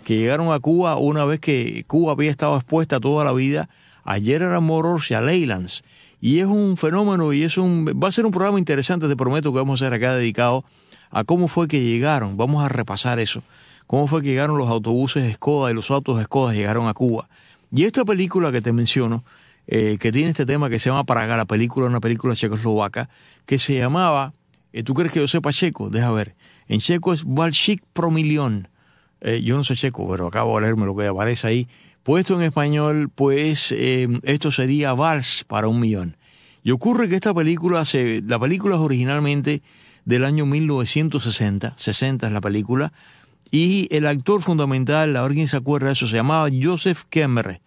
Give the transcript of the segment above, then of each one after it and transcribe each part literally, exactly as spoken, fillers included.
que llegaron a Cuba una vez que Cuba había estado expuesta toda la vida a General Motors y a Leyland. Y es un fenómeno y es un va a ser un programa interesante, te prometo, que vamos a hacer acá dedicado a cómo fue que llegaron. Vamos a repasar eso. Cómo fue que llegaron los autobuses Skoda y los autos Skoda llegaron a Cuba. Y esta película que te menciono, eh, que tiene este tema que se llama Praga, la película, una película checoslovaca, que se llamaba, eh, ¿tú crees que yo sepa checo? Deja ver. En checo es Walsik pro milión. Eh, yo no sé checo, pero acabo de leerme lo que aparece ahí. Puesto en español, pues eh, esto sería Vals para un millón. Y ocurre que esta película, se, la película es originalmente del año mil novecientos sesenta, sesenta es la película, y el actor fundamental, ahora quién se acuerda de eso, se llamaba Joseph Kemmerer,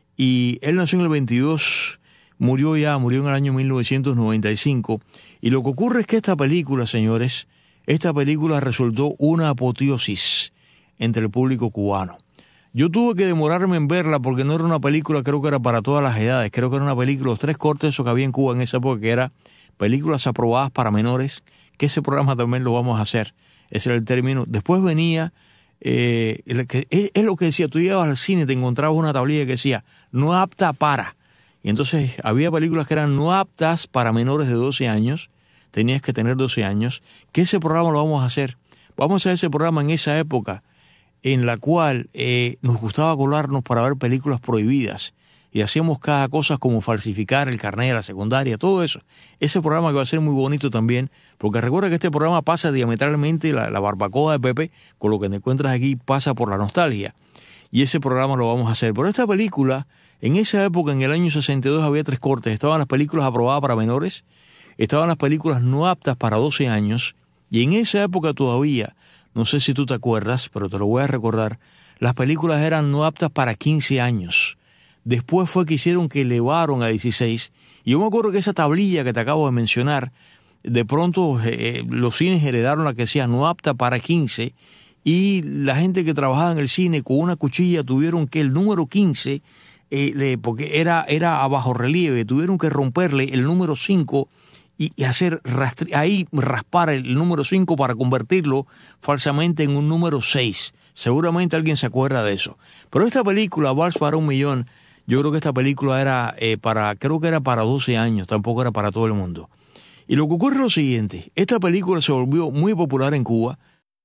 y él nació en el veintidós, murió ya, murió en el año mil novecientos noventa y cinco, y lo que ocurre es que esta película, señores, esta película resultó una apoteosis entre el público cubano. Yo tuve que demorarme en verla porque no era una película, creo que era para todas las edades, creo que era una película, los tres cortes eso que había en Cuba en esa época, que era películas aprobadas para menores, que ese programa también lo vamos a hacer, ese era el término. Después venía, eh, es, es lo que decía, tú llegabas al cine, te encontrabas una tablilla que decía, no apta para, y entonces había películas que eran no aptas para menores de doce años, tenías que tener doce años, que ese programa lo vamos a hacer, vamos a hacer ese programa en esa época, en la cual eh, nos gustaba colarnos para ver películas prohibidas y hacíamos cada cosa como falsificar el carnet de la secundaria, todo eso. Ese programa que va a ser muy bonito también, porque recuerda que este programa pasa diametralmente, la, la barbacoa de Pepe, con lo que te encuentras aquí, pasa por la nostalgia. Y ese programa lo vamos a hacer. Pero esta película, en esa época, en el año sesenta y dos, había tres cortes. Estaban las películas aprobadas para menores, estaban las películas no aptas para doce años, y en esa época todavía, no sé si tú te acuerdas, pero te lo voy a recordar, las películas eran no aptas para quince años. Después fue que hicieron que elevaron a dieciséis. Y yo me acuerdo que esa tablilla que te acabo de mencionar, de pronto eh, los cines heredaron la que decía no apta para quince, y la gente que trabajaba en el cine con una cuchilla tuvieron que el número quince, eh, le, porque era, era a bajo relieve, tuvieron que romperle el número cinco y, y hacer rastri- ahí raspar el número cinco para convertirlo falsamente en un número seis. Seguramente alguien se acuerda de eso. Pero esta película, Vals para un millón, yo creo que esta película era eh, para, creo que era para doce años, tampoco era para todo el mundo. Y lo que ocurre es lo siguiente, esta película se volvió muy popular en Cuba.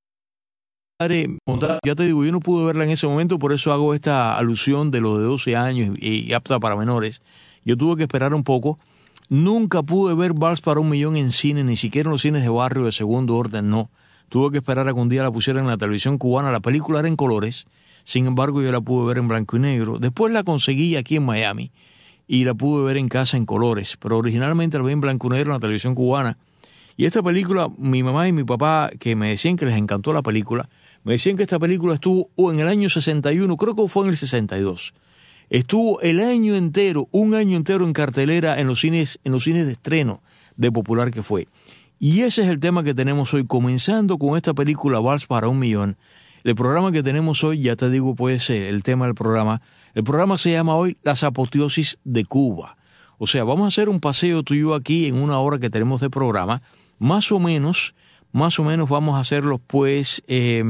Ya te digo, yo no pude verla en ese momento, por eso hago esta alusión de lo de doce años y, y apta para menores. Yo tuve que esperar un poco. Nunca pude ver Vals para un millón en cine, ni siquiera en los cines de barrio de segundo orden, no. Tuve que esperar a que un día la pusieran en la televisión cubana. La película era en colores, sin embargo yo la pude ver en blanco y negro. Después la conseguí aquí en Miami y la pude ver en casa en colores, pero originalmente la vi en blanco y negro en la televisión cubana. Y esta película, mi mamá y mi papá, que me decían que les encantó la película, me decían que esta película estuvo en el año sesenta y uno, creo que fue en el sesenta y dos. Estuvo el año entero, un año entero en cartelera en los cines, en los cines de estreno de popular que fue. Y ese es el tema que tenemos hoy, comenzando con esta película Vals para un millón. El programa que tenemos hoy, ya te digo, puede ser el tema del programa. El programa se llama hoy Las apoteosis de Cuba. O sea, vamos a hacer un paseo tú y yo aquí en una hora que tenemos de programa. Más o menos, más o menos vamos a hacerlo pues eh,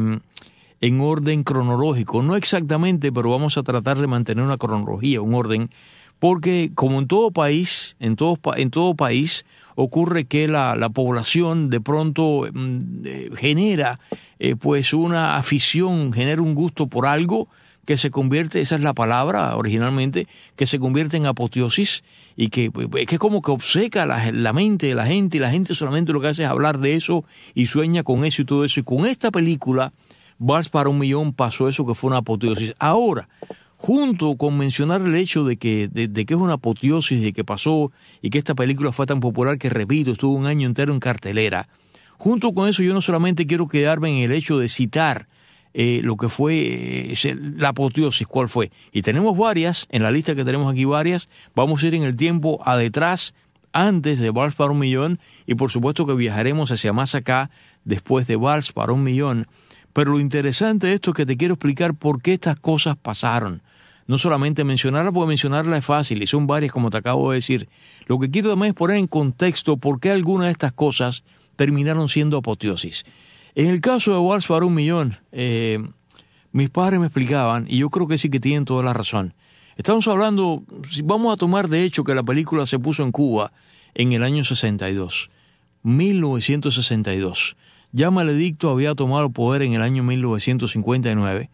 en orden cronológico. No exactamente, pero vamos a tratar de mantener una cronología, un orden. Porque como en todo país, en todo, en todo país ocurre que la, la población de pronto eh, genera eh, pues una afición, genera un gusto por algo que se convierte, esa es la palabra originalmente, que se convierte en apoteosis y que, que es como que obceca la, la mente de la gente y la gente solamente lo que hace es hablar de eso y sueña con eso y todo eso. Y con esta película, Vals para un millón, pasó eso que fue una apoteosis. Ahora, junto con mencionar el hecho de que, de, de que es una apoteosis, de que pasó y que esta película fue tan popular que, repito, estuvo un año entero en cartelera, junto con eso yo no solamente quiero quedarme en el hecho de citar eh, lo que fue eh, la apoteosis, cuál fue. Y tenemos varias, en la lista que tenemos aquí varias, vamos a ir en el tiempo a detrás, antes de Vals para un millón, y por supuesto que viajaremos hacia más acá, después de Vals para un millón. Pero lo interesante de esto es que te quiero explicar por qué estas cosas pasaron. No solamente mencionarla, porque mencionarla es fácil y son varias como te acabo de decir. Lo que quiero también es poner en contexto por qué algunas de estas cosas terminaron siendo apoteosis. En el caso de Vals para un millón, eh, mis padres me explicaban, y yo creo que sí que tienen toda la razón. Estamos hablando, si vamos a tomar de hecho que la película se puso en Cuba en el año sesenta y dos, mil novecientos sesenta y dos. Ya Maledicto había tomado el poder en el año mil novecientos cincuenta y nueve,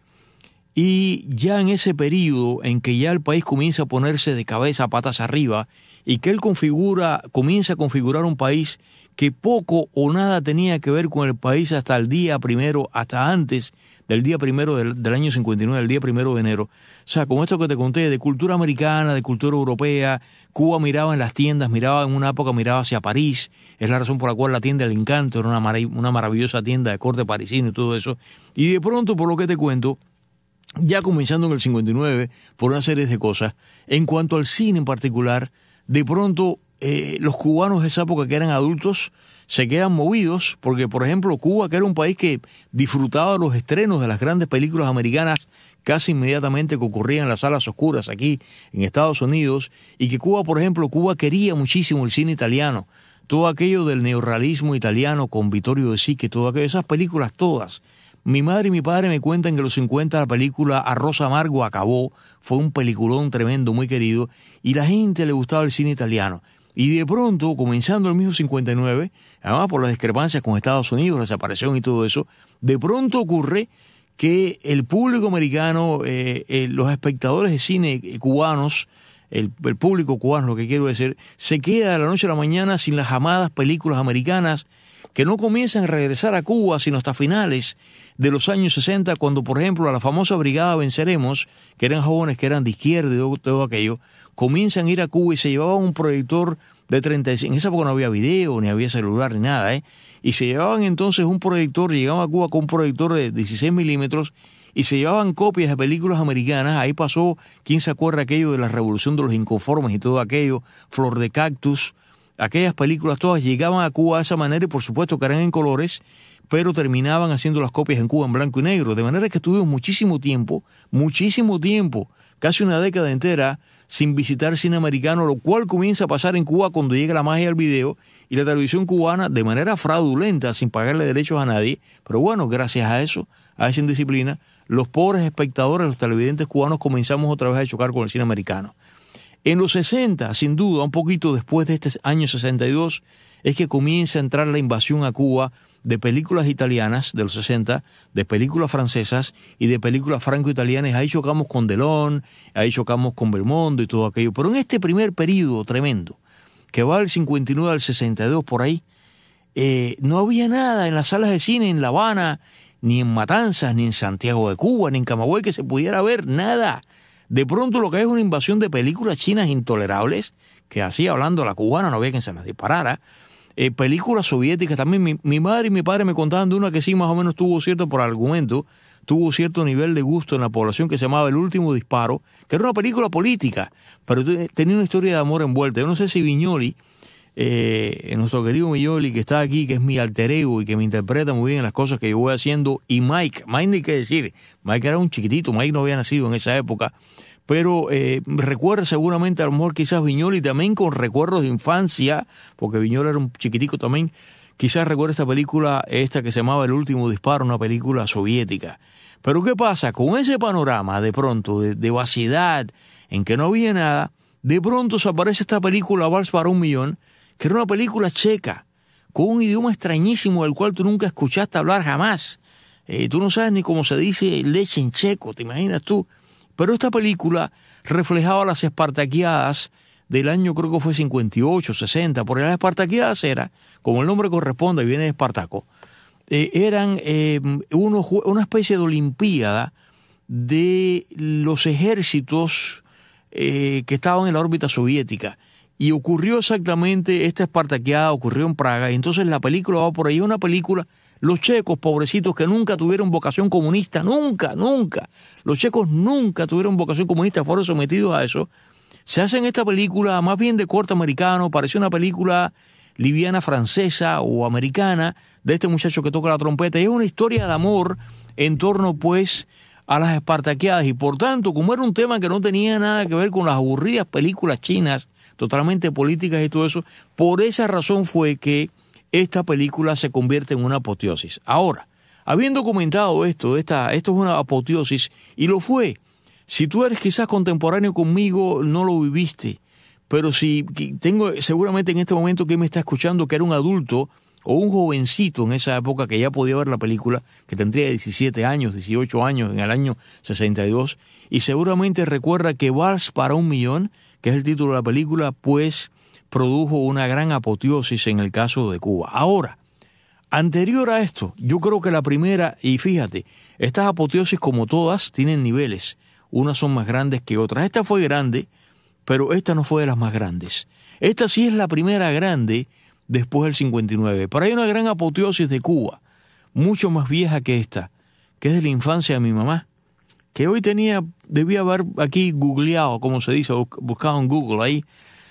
y ya en ese periodo en que ya el país comienza a ponerse de cabeza, patas arriba, y que él configura, comienza a configurar un país que poco o nada tenía que ver con el país hasta el día primero, hasta antes del día primero del, del año cincuenta y nueve, el día primero de enero. O sea, con esto que te conté, de cultura americana, de cultura europea, Cuba miraba en las tiendas, miraba en una época, miraba hacia París, es la razón por la cual la tienda del Encanto era una, marav- una maravillosa tienda de corte parisino y todo eso. Y de pronto, por lo que te cuento, ya comenzando en el cincuenta y nueve, por una serie de cosas, en cuanto al cine en particular, de pronto eh, los cubanos de esa época que eran adultos se quedan movidos, porque por ejemplo Cuba, que era un país que disfrutaba los estrenos de las grandes películas americanas casi inmediatamente que ocurrían en las salas oscuras aquí en Estados Unidos, y que Cuba, por ejemplo, Cuba quería muchísimo el cine italiano, todo aquello del neorrealismo italiano con Vittorio De Sica, todas esas películas todas. Mi madre y mi padre me cuentan que en los cincuenta la película Arroz Amargo acabó, fue un peliculón tremendo, muy querido, y la gente le gustaba el cine italiano. Y de pronto, comenzando el mismo cincuenta y nueve, además por las discrepancias con Estados Unidos, la separación y todo eso, de pronto ocurre que el público americano, eh, eh, los espectadores de cine cubanos, el, el público cubano, lo que quiero decir, se queda de la noche a la mañana sin las amadas películas americanas que no comienzan a regresar a Cuba sino hasta finales de los años sesenta, cuando, por ejemplo, a la famosa Brigada Venceremos, que eran jóvenes que eran de izquierda y todo, todo aquello, comienzan a ir a Cuba y se llevaban un proyector de treinta y cinco, en esa época no había video, ni había celular, ni nada, ¿eh? Y se llevaban entonces un proyector, llegaban a Cuba con un proyector de dieciséis milímetros, y se llevaban copias de películas americanas. Ahí pasó, ¿quién se acuerda aquello de la Revolución de los Inconformes y todo aquello? Flor de Cactus, aquellas películas todas llegaban a Cuba de esa manera, y por supuesto que eran en colores, pero terminaban haciendo las copias en Cuba en blanco y negro, de manera que estuvimos muchísimo tiempo, muchísimo tiempo, casi una década entera, sin visitar cine americano, lo cual comienza a pasar en Cuba cuando llega la magia del video y la televisión cubana, de manera fraudulenta, sin pagarle derechos a nadie. Pero bueno, gracias a eso, a esa indisciplina, los pobres espectadores, los televidentes cubanos, comenzamos otra vez a chocar con el cine americano. En los sesenta, sin duda, un poquito después de este año sesenta y dos, es que comienza a entrar la invasión a Cuba de películas italianas de los sesenta, de películas francesas y de películas franco-italianas. Ahí chocamos con Delon, ahí chocamos con Belmondo y todo aquello. Pero en este primer periodo tremendo, que va del cincuenta y nueve al sesenta y dos por ahí, eh, no había nada en las salas de cine en La Habana, ni en Matanzas, ni en Santiago de Cuba, ni en Camagüey que se pudiera ver, nada. De pronto lo que hay es una invasión de películas chinas intolerables, que así hablando a la cubana no había quien se las disparara. Eh, películas soviéticas también. Mi, mi madre y mi padre me contaban de una que sí más o menos tuvo cierto, por argumento, tuvo cierto nivel de gusto en la población, que se llamaba El Último Disparo, que era una película política, pero tenía una historia de amor envuelta. Yo no sé si Viñoli, eh, nuestro querido Viñoli, que está aquí, que es mi alter ego y que me interpreta muy bien las cosas que yo voy haciendo, y Mike, Mike ni qué decir, Mike era un chiquitito, Mike no había nacido en esa época, pero eh, recuerda seguramente a lo mejor quizás Viñoli también con recuerdos de infancia, porque Viñoli era un chiquitico también, quizás recuerda esta película, esta que se llamaba El Último Disparo, una película soviética. Pero ¿qué pasa? Con ese panorama de pronto de, de vaciedad, en que no había nada, de pronto se aparece esta película Vals para un Millón, que era una película checa, con un idioma extrañísimo del cual tú nunca escuchaste hablar jamás. Eh, tú no sabes ni cómo se dice leche en checo, ¿te imaginas tú? Pero esta película reflejaba las espartaquiadas del año, creo que fue cincuenta y ocho, sesenta, porque las espartaquiadas era, como el nombre corresponde, y viene de Espartaco, eh, eran eh, uno, una especie de olimpiada de los ejércitos eh, que estaban en la órbita soviética. Y ocurrió exactamente, esta espartaquiada ocurrió en Praga, y entonces la película va por ahí, una película. Los checos, pobrecitos, que nunca tuvieron vocación comunista, nunca, nunca. Los checos nunca tuvieron vocación comunista, fueron sometidos a eso. Se hacen esta película más bien de corte americano, pareció una película liviana francesa o americana, de este muchacho que toca la trompeta. Y es una historia de amor en torno, pues, a las espartaquiadas. Y por tanto, como era un tema que no tenía nada que ver con las aburridas películas chinas, totalmente políticas y todo eso, por esa razón fue que esta película se convierte en una apoteosis. Ahora, Habiendo comentado esto, esta, esto es una apoteosis, y lo fue. Si tú eres quizás contemporáneo conmigo, no lo viviste, pero si tengo seguramente en este momento que me está escuchando que era un adulto o un jovencito en esa época que ya podía ver la película, que tendría diecisiete años, dieciocho años en el año sesenta y dos, y seguramente recuerda que Vals para un millón, que es el título de la película, pues produjo una gran apoteosis en el caso de Cuba. Ahora, anterior a esto, yo creo que la primera, y fíjate, estas apoteosis como todas tienen niveles, unas son más grandes que otras. Esta fue grande, pero esta no fue de las más grandes. Esta sí es la primera grande después del cincuenta y nueve. Pero hay una gran apoteosis de Cuba, mucho más vieja que esta, que es de la infancia de mi mamá, que hoy tenía, debía haber aquí googleado, como se dice, buscado en Google ahí,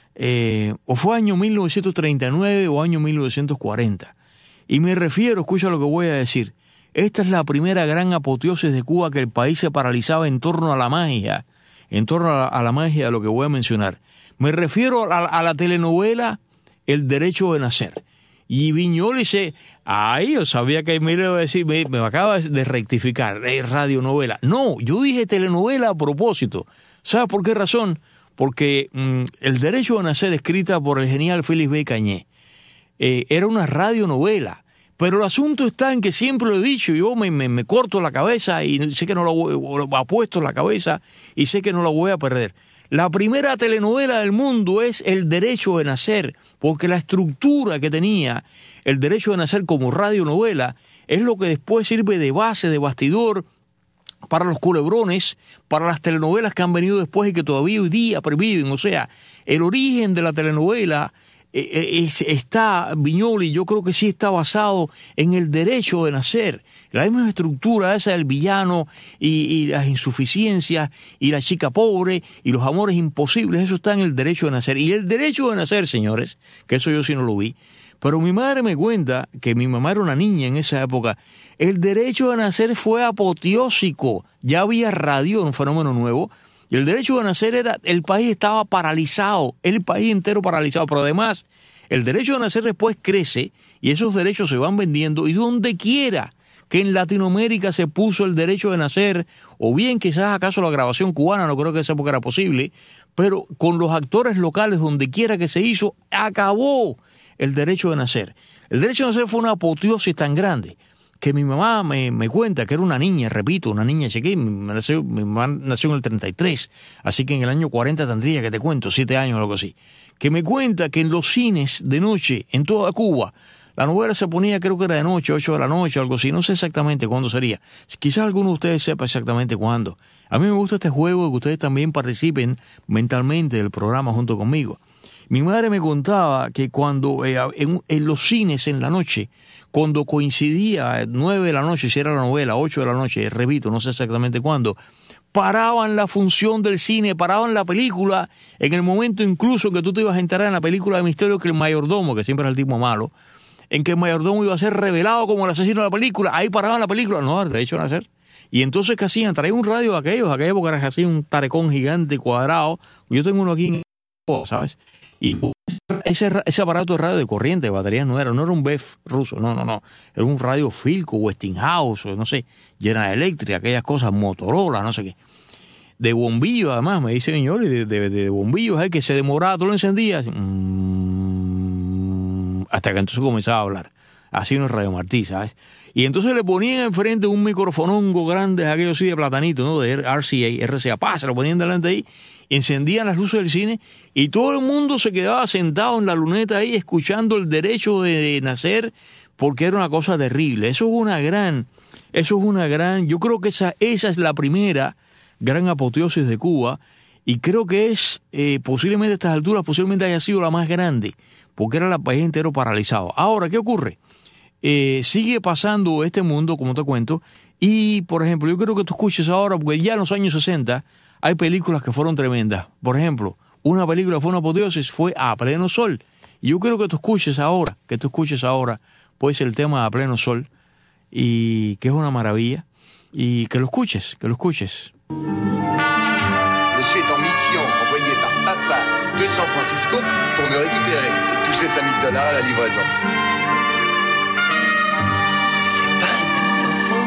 eh, o fue año mil novecientos treinta y nueve o año mil novecientos cuarenta. Y me refiero, escucha lo que voy a decir, esta es la primera gran apoteosis de Cuba, que el país se paralizaba en torno a la magia, en torno a la, a la magia de lo que voy a mencionar. Me refiero a, a la telenovela El Derecho de Nacer. Y Viñoly dice, ay, yo sabía que me iba a decir, me, me acaba de rectificar, es radionovela. No, yo dije telenovela a propósito. ¿Sabes por qué razón? Porque mmm, El Derecho de Nacer, escrita por el genial Félix B. Cañé, eh, era una radionovela. Pero el asunto está en que siempre lo he dicho, yo me, me, me corto la cabeza y sé que no lo, lo apuesto la cabeza y sé que no la voy a perder. La primera telenovela del mundo es El Derecho de Nacer, porque la estructura que tenía El Derecho de Nacer como radionovela es lo que después sirve de base, de bastidor para los culebrones, para las telenovelas que han venido después y que todavía hoy día perviven. O sea, el origen de la telenovela eh, es, está, Viñoly, yo creo que sí está basado en El Derecho de Nacer. La misma estructura esa del villano y, y las insuficiencias y la chica pobre y los amores imposibles, eso está en El Derecho de Nacer. Y El Derecho de Nacer, señores, que eso yo sí no lo vi, pero mi madre me cuenta que mi mamá era una niña en esa época. El Derecho de Nacer fue apoteósico, ya había radio, un fenómeno nuevo, y El Derecho de Nacer era, el país estaba paralizado, el país entero paralizado, pero además El Derecho de Nacer después crece y esos derechos se van vendiendo y donde quiera que en Latinoamérica se puso El Derecho de Nacer, o bien quizás acaso la grabación cubana, no creo que esa época era posible, pero con los actores locales donde quiera que se hizo, acabó El Derecho de Nacer. El Derecho de Nacer fue una apoteosis tan grande que mi mamá me, me cuenta que era una niña, repito, una niña chiquita, mi, nació, mi mamá nació en el treinta y tres, así que en el año cuarenta tendría, que te cuento, siete años o algo así, que me cuenta que en los cines de noche, en toda Cuba, la novela se ponía, creo que era de noche, ocho de la noche, algo así, no sé exactamente cuándo sería. Quizás alguno de ustedes sepa exactamente cuándo. A mí me gusta este juego de que ustedes también participen mentalmente del programa junto conmigo. Mi madre me contaba que cuando eh, en, en los cines en la noche, cuando coincidía nueve de la noche, si era la novela, ocho de la noche, repito, no sé exactamente cuándo, paraban la función del cine, paraban la película, en el momento incluso que tú te ibas a enterar en la película de misterio que el mayordomo, que siempre era el tipo malo, en que el mayordomo iba a ser revelado como el asesino de la película, ahí paraban la película, no, de hecho, nacer. Y entonces, ¿qué hacían? Traían un radio de aquellos, aquella época era así, un tarecón gigante, cuadrado, yo tengo uno aquí en el, ¿sabes? Y ese, ese aparato de radio de corriente, de baterías no era, no era un B E F ruso, no, no, no, era un radio Philco, Westinghouse, no sé, General Electric, aquellas cosas, Motorola, no sé qué. De bombillos, además, me dice Viñoly, de, de, de bombillos, ¿eh? Que se demoraba, tú lo encendías, mmm, hasta que entonces comenzaba a hablar. Así no es Radio Martí, ¿sabes? Y entonces le ponían enfrente un microfonongo grande, aquellos sí de platanito, ¿no? De R C A, R C A, pa, se lo ponían delante ahí, encendían las luces del cine y todo el mundo se quedaba sentado en la luneta ahí escuchando El Derecho de Nacer, porque era una cosa terrible. Eso es una gran, eso es una gran, yo creo que esa, esa es la primera gran apoteosis de Cuba y creo que es, eh, posiblemente a estas alturas, posiblemente haya sido la más grande, porque era el país entero paralizado. Ahora, ¿qué ocurre? Eh, sigue pasando este mundo, como te cuento, y, por ejemplo, yo creo que tú escuches ahora, porque ya en los años sesenta hay películas que fueron tremendas. Por ejemplo, una película que fue una apoteosis fue A Pleno Sol. Y yo creo que tú escuches ahora, que tú escuches ahora, pues el tema A Pleno Sol, y que es una maravilla, y que lo escuches, que lo escuches. Monsieur est en mission, envoyé par Papa de San Francisco pour me récupérer et toucher cinq mille dollars à la livraison. C'est pas un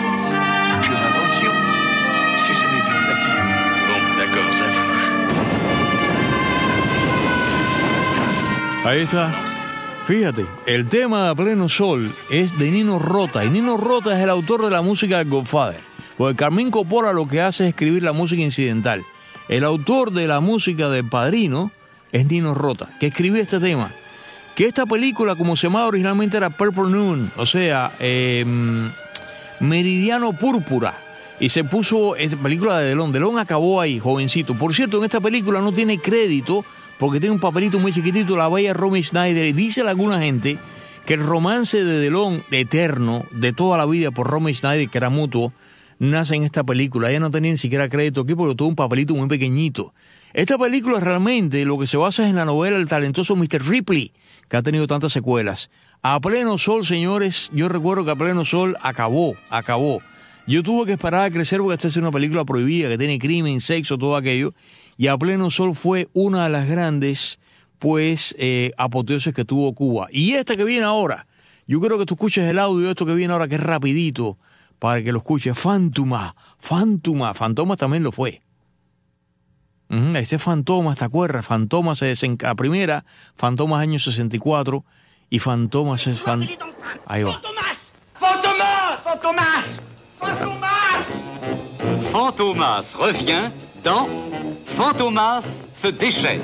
Ahí está. Fíjate, el tema de A Pleno Sol es de Nino Rota, y Nino Rota es el autor de la música de Godfather. Porque Carmín Coppola lo que hace es escribir la música incidental. El autor de la música de Padrino es Nino Rota, que escribió este tema. Que esta película, como se llamaba originalmente, era Purple Noon, o sea, eh, Meridiano Púrpura. Y se puso, esta película de Delon. Delon acabó ahí, jovencito. Por cierto, en esta película no tiene crédito, porque tiene un papelito muy chiquitito, la bella Romy Schneider. Y dice alguna gente que el romance de Delon, eterno, de toda la vida por Romy Schneider, que era mutuo, nace en esta película. Ella no tenía ni siquiera crédito aquí porque tuvo un papelito muy pequeñito. Esta película realmente lo que se basa es en la novela del talentoso mister Ripley, que ha tenido tantas secuelas. A Pleno Sol, señores, yo recuerdo que A Pleno Sol acabó, acabó. Yo tuve que esperar a crecer porque esta es una película prohibida, que tiene crimen, sexo, todo aquello. Y A Pleno Sol fue una de las grandes, pues, eh, apoteosis que tuvo Cuba. Y esta que viene ahora, yo creo que tú escuches el audio de esto que viene ahora, que es rapidito, para que lo escuches. Fantoma, Fantoma, Fantoma también lo fue. Uh-huh. Ese Fantoma, ¿te acuerdas? Fantoma se desenca primera, Fantoma año sesenta y cuatro, y Fantoma se... Fan... Ahí va. Fantomas, Fantomas, Fantomas. Fantomas revient dans Fantomas se déchaîne.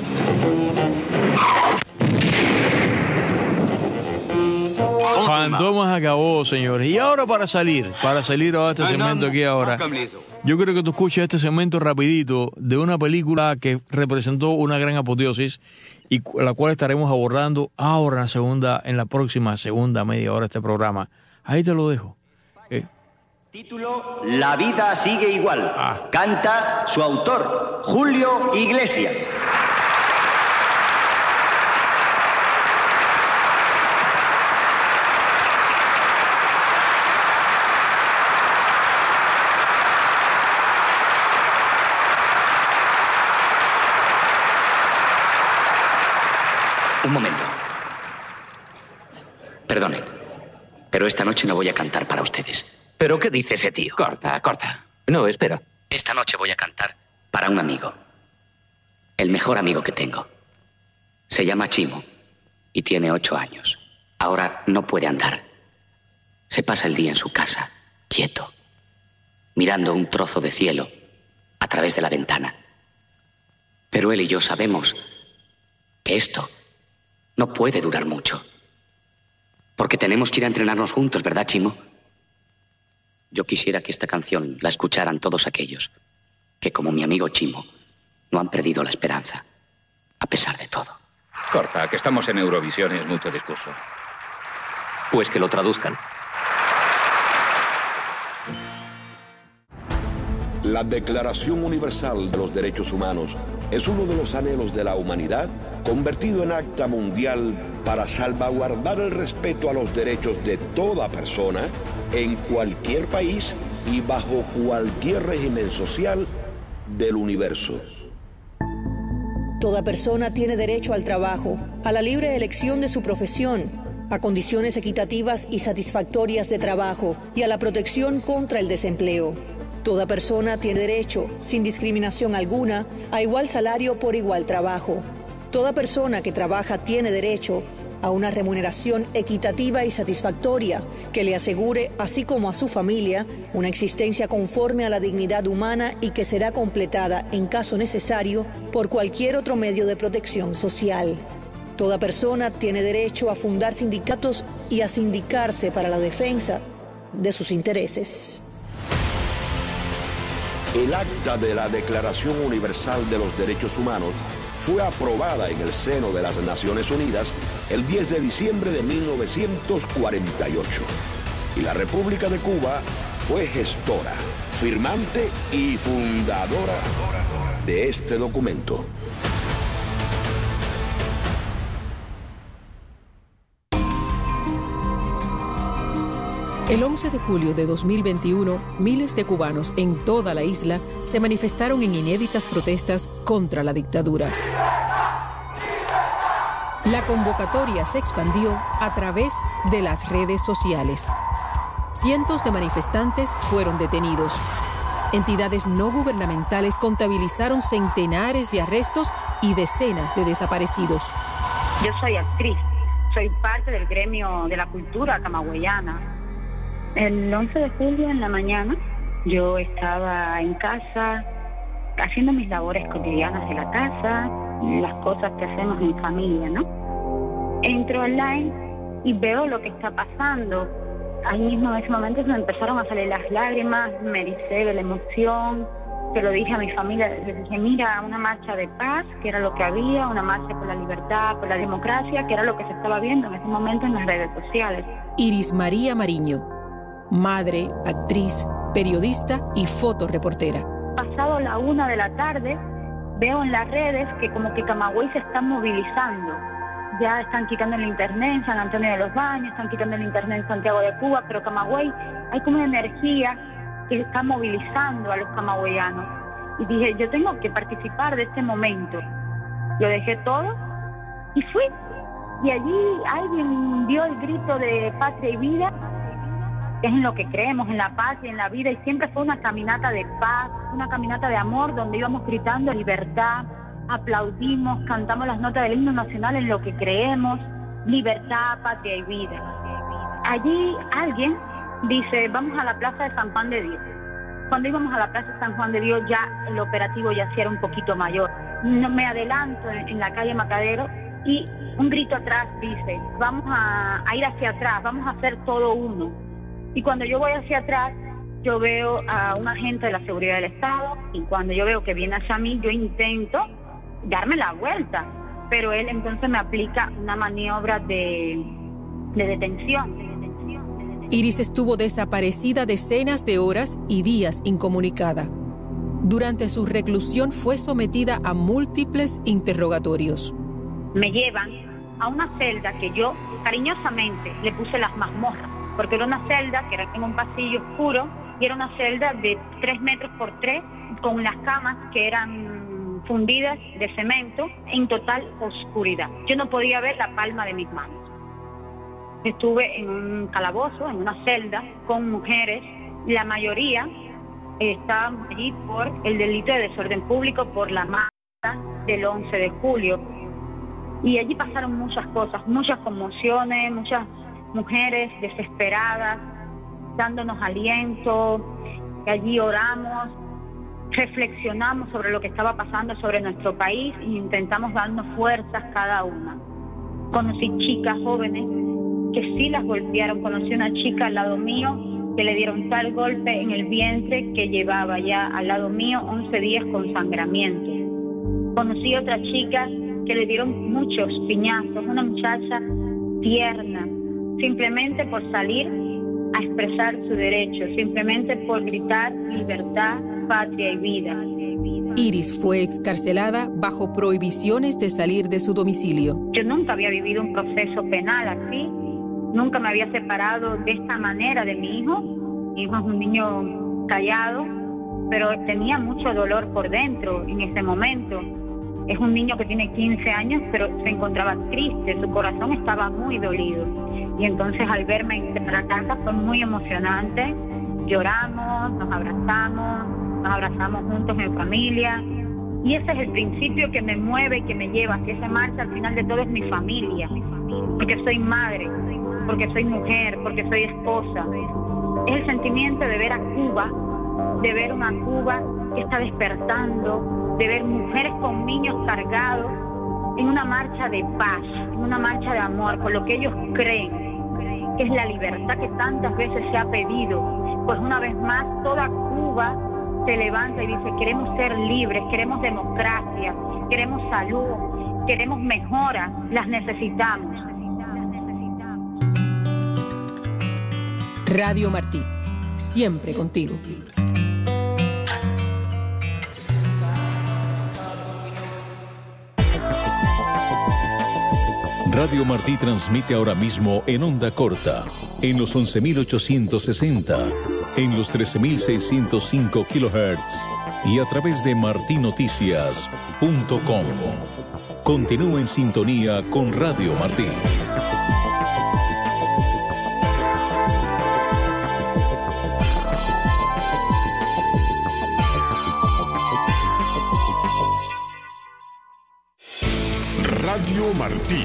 Fantomas acabó, señores. Y ahora para salir, para salir a este segmento aquí ahora, yo creo que tú escuches este segmento rapidito de una película que representó una gran apoteosis y la cual estaremos abordando ahora en la segunda, en la próxima segunda media hora de este programa. Ahí te lo dejo. Eh. Título: La vida sigue igual. Ah. Canta su autor, Julio Iglesias. Un momento. Perdonen, pero esta noche no voy a cantar para ustedes. ¿Pero qué dice ese tío? Corta, corta. No, espera. Esta noche voy a cantar para un amigo. El mejor amigo que tengo. Se llama Chimo y tiene ocho años. Ahora no puede andar. Se pasa el día en su casa, quieto, mirando un trozo de cielo a través de la ventana. Pero él y yo sabemos que esto no puede durar mucho. Porque tenemos que ir a entrenarnos juntos, ¿verdad, Chimo? Yo quisiera que esta canción la escucharan todos aquellos que, como mi amigo Chimo, no han perdido la esperanza, a pesar de todo. Corta, que estamos en Eurovisión y es mucho discurso. Pues que lo traduzcan. La Declaración Universal de los Derechos Humanos es uno de los anhelos de la humanidad convertido en acta mundial para salvaguardar el respeto a los derechos de toda persona en cualquier país y bajo cualquier régimen social del universo. Toda persona tiene derecho al trabajo, a la libre elección de su profesión, a condiciones equitativas y satisfactorias de trabajo y a la protección contra el desempleo. Toda persona tiene derecho, sin discriminación alguna, a igual salario por igual trabajo. Toda persona que trabaja tiene derecho a una remuneración equitativa y satisfactoria que le asegure, así como a su familia, una existencia conforme a la dignidad humana y que será completada, en caso necesario, por cualquier otro medio de protección social. Toda persona tiene derecho a fundar sindicatos y a sindicarse para la defensa de sus intereses. El acta de la Declaración Universal de los Derechos Humanos fue aprobada en el seno de las Naciones Unidas el diez de diciembre de mil novecientos cuarenta y ocho. Y la República de Cuba fue gestora, firmante y fundadora de este documento. El once de julio de dos mil veintiuno, miles de cubanos en toda la isla se manifestaron en inéditas protestas contra la dictadura. La convocatoria se expandió a través de las redes sociales. Cientos de manifestantes fueron detenidos. Entidades no gubernamentales contabilizaron centenares de arrestos y decenas de desaparecidos. Yo soy actriz, soy parte del gremio de la cultura camagüeyana. El once de julio en la mañana yo estaba en casa haciendo mis labores cotidianas de la casa, las cosas que hacemos en familia, ¿no? Entro online y veo lo que está pasando. Ahí mismo en ese momento se me empezaron a salir las lágrimas, me ericé de la emoción. Se lo dije a mi familia, les dije, mira, una marcha de paz, que era lo que había, una marcha por la libertad, por la democracia, que era lo que se estaba viendo en ese momento en las redes sociales. Iris María Mariño, madre, actriz, periodista y fotoreportera. Pasado la una de la tarde, veo en las redes que como que Camagüey se está movilizando. Ya están quitando el internet en San Antonio de los Baños, están quitando el internet en Santiago de Cuba, pero Camagüey, hay como una energía que está movilizando a los camagüeyanos. Y dije, yo tengo que participar de este momento. Lo dejé todo y fui. Y allí alguien dio el grito de patria y vida, que es en lo que creemos, en la paz y en la vida. Y siempre fue una caminata de paz, una caminata de amor, donde íbamos gritando libertad, aplaudimos, cantamos las notas del himno nacional en lo que creemos, libertad, patria y vida. Allí alguien dice, vamos a la plaza de San Juan de Dios. Cuando íbamos a la plaza de San Juan de Dios ya el operativo ya sí era un poquito mayor. No, me adelanto en, en la calle Macadero y un grito atrás dice, vamos a, a ir hacia atrás, vamos a hacer todo uno. Y cuando yo voy hacia atrás, yo veo a un agente de la seguridad del Estado y cuando yo veo que viene hacia mí, yo intento darme la vuelta, pero él entonces me aplica una maniobra de, de detención. Iris estuvo desaparecida decenas de horas y días incomunicada. Durante su reclusión fue sometida a múltiples interrogatorios. Me llevan a una celda que yo cariñosamente le puse las mazmorras, porque era una celda que era en un pasillo oscuro y era una celda de tres metros por tres con las camas que eran fundidas de cemento en total oscuridad. Yo no podía ver la palma de mis manos. Estuve en un calabozo, en una celda, con mujeres. La mayoría estaban allí por el delito de desorden público, por la marcha del once de julio. Y allí pasaron muchas cosas, muchas conmociones, muchas mujeres desesperadas, dándonos aliento. Allí oramos, reflexionamos sobre lo que estaba pasando sobre nuestro país e intentamos darnos fuerzas cada una. Conocí chicas jóvenes que sí las golpearon. Conocí una chica al lado mío que le dieron tal golpe en el vientre que llevaba ya al lado mío once días con sangramiento. Conocí otra chica que le dieron muchos piñazos, una muchacha tierna, simplemente por salir a expresar su derecho, simplemente por gritar libertad, patria y vida. Iris fue excarcelada bajo prohibiciones de salir de su domicilio. Yo nunca había vivido un proceso penal así. Nunca me había separado de esta manera de mi hijo. Mi hijo es un niño callado, pero tenía mucho dolor por dentro en ese momento. Es un niño que tiene quince años, pero se encontraba triste, su corazón estaba muy dolido. Y entonces al verme entrar a casa fue muy emocionante. Lloramos, nos abrazamos, nos abrazamos juntos en familia. Y ese es el principio que me mueve y que me lleva, que esa marcha al final de todo es mi familia. Porque soy madre, porque soy mujer, porque soy esposa. Es el sentimiento de ver a Cuba, de ver una Cuba que está despertando, de ver mujeres con niños cargados en una marcha de paz, en una marcha de amor, por lo que ellos creen, que es la libertad que tantas veces se ha pedido. Pues una vez más, toda Cuba se levanta y dice, queremos ser libres, queremos democracia, queremos salud, queremos mejoras, las necesitamos. Radio Martí, siempre contigo. Radio Martí transmite ahora mismo en onda corta, en los once mil ochocientos sesenta, en los trece mil seiscientos cinco kilohertz y a través de martinoticias punto com. Continúa en sintonía con Radio Martí. Radio Martí.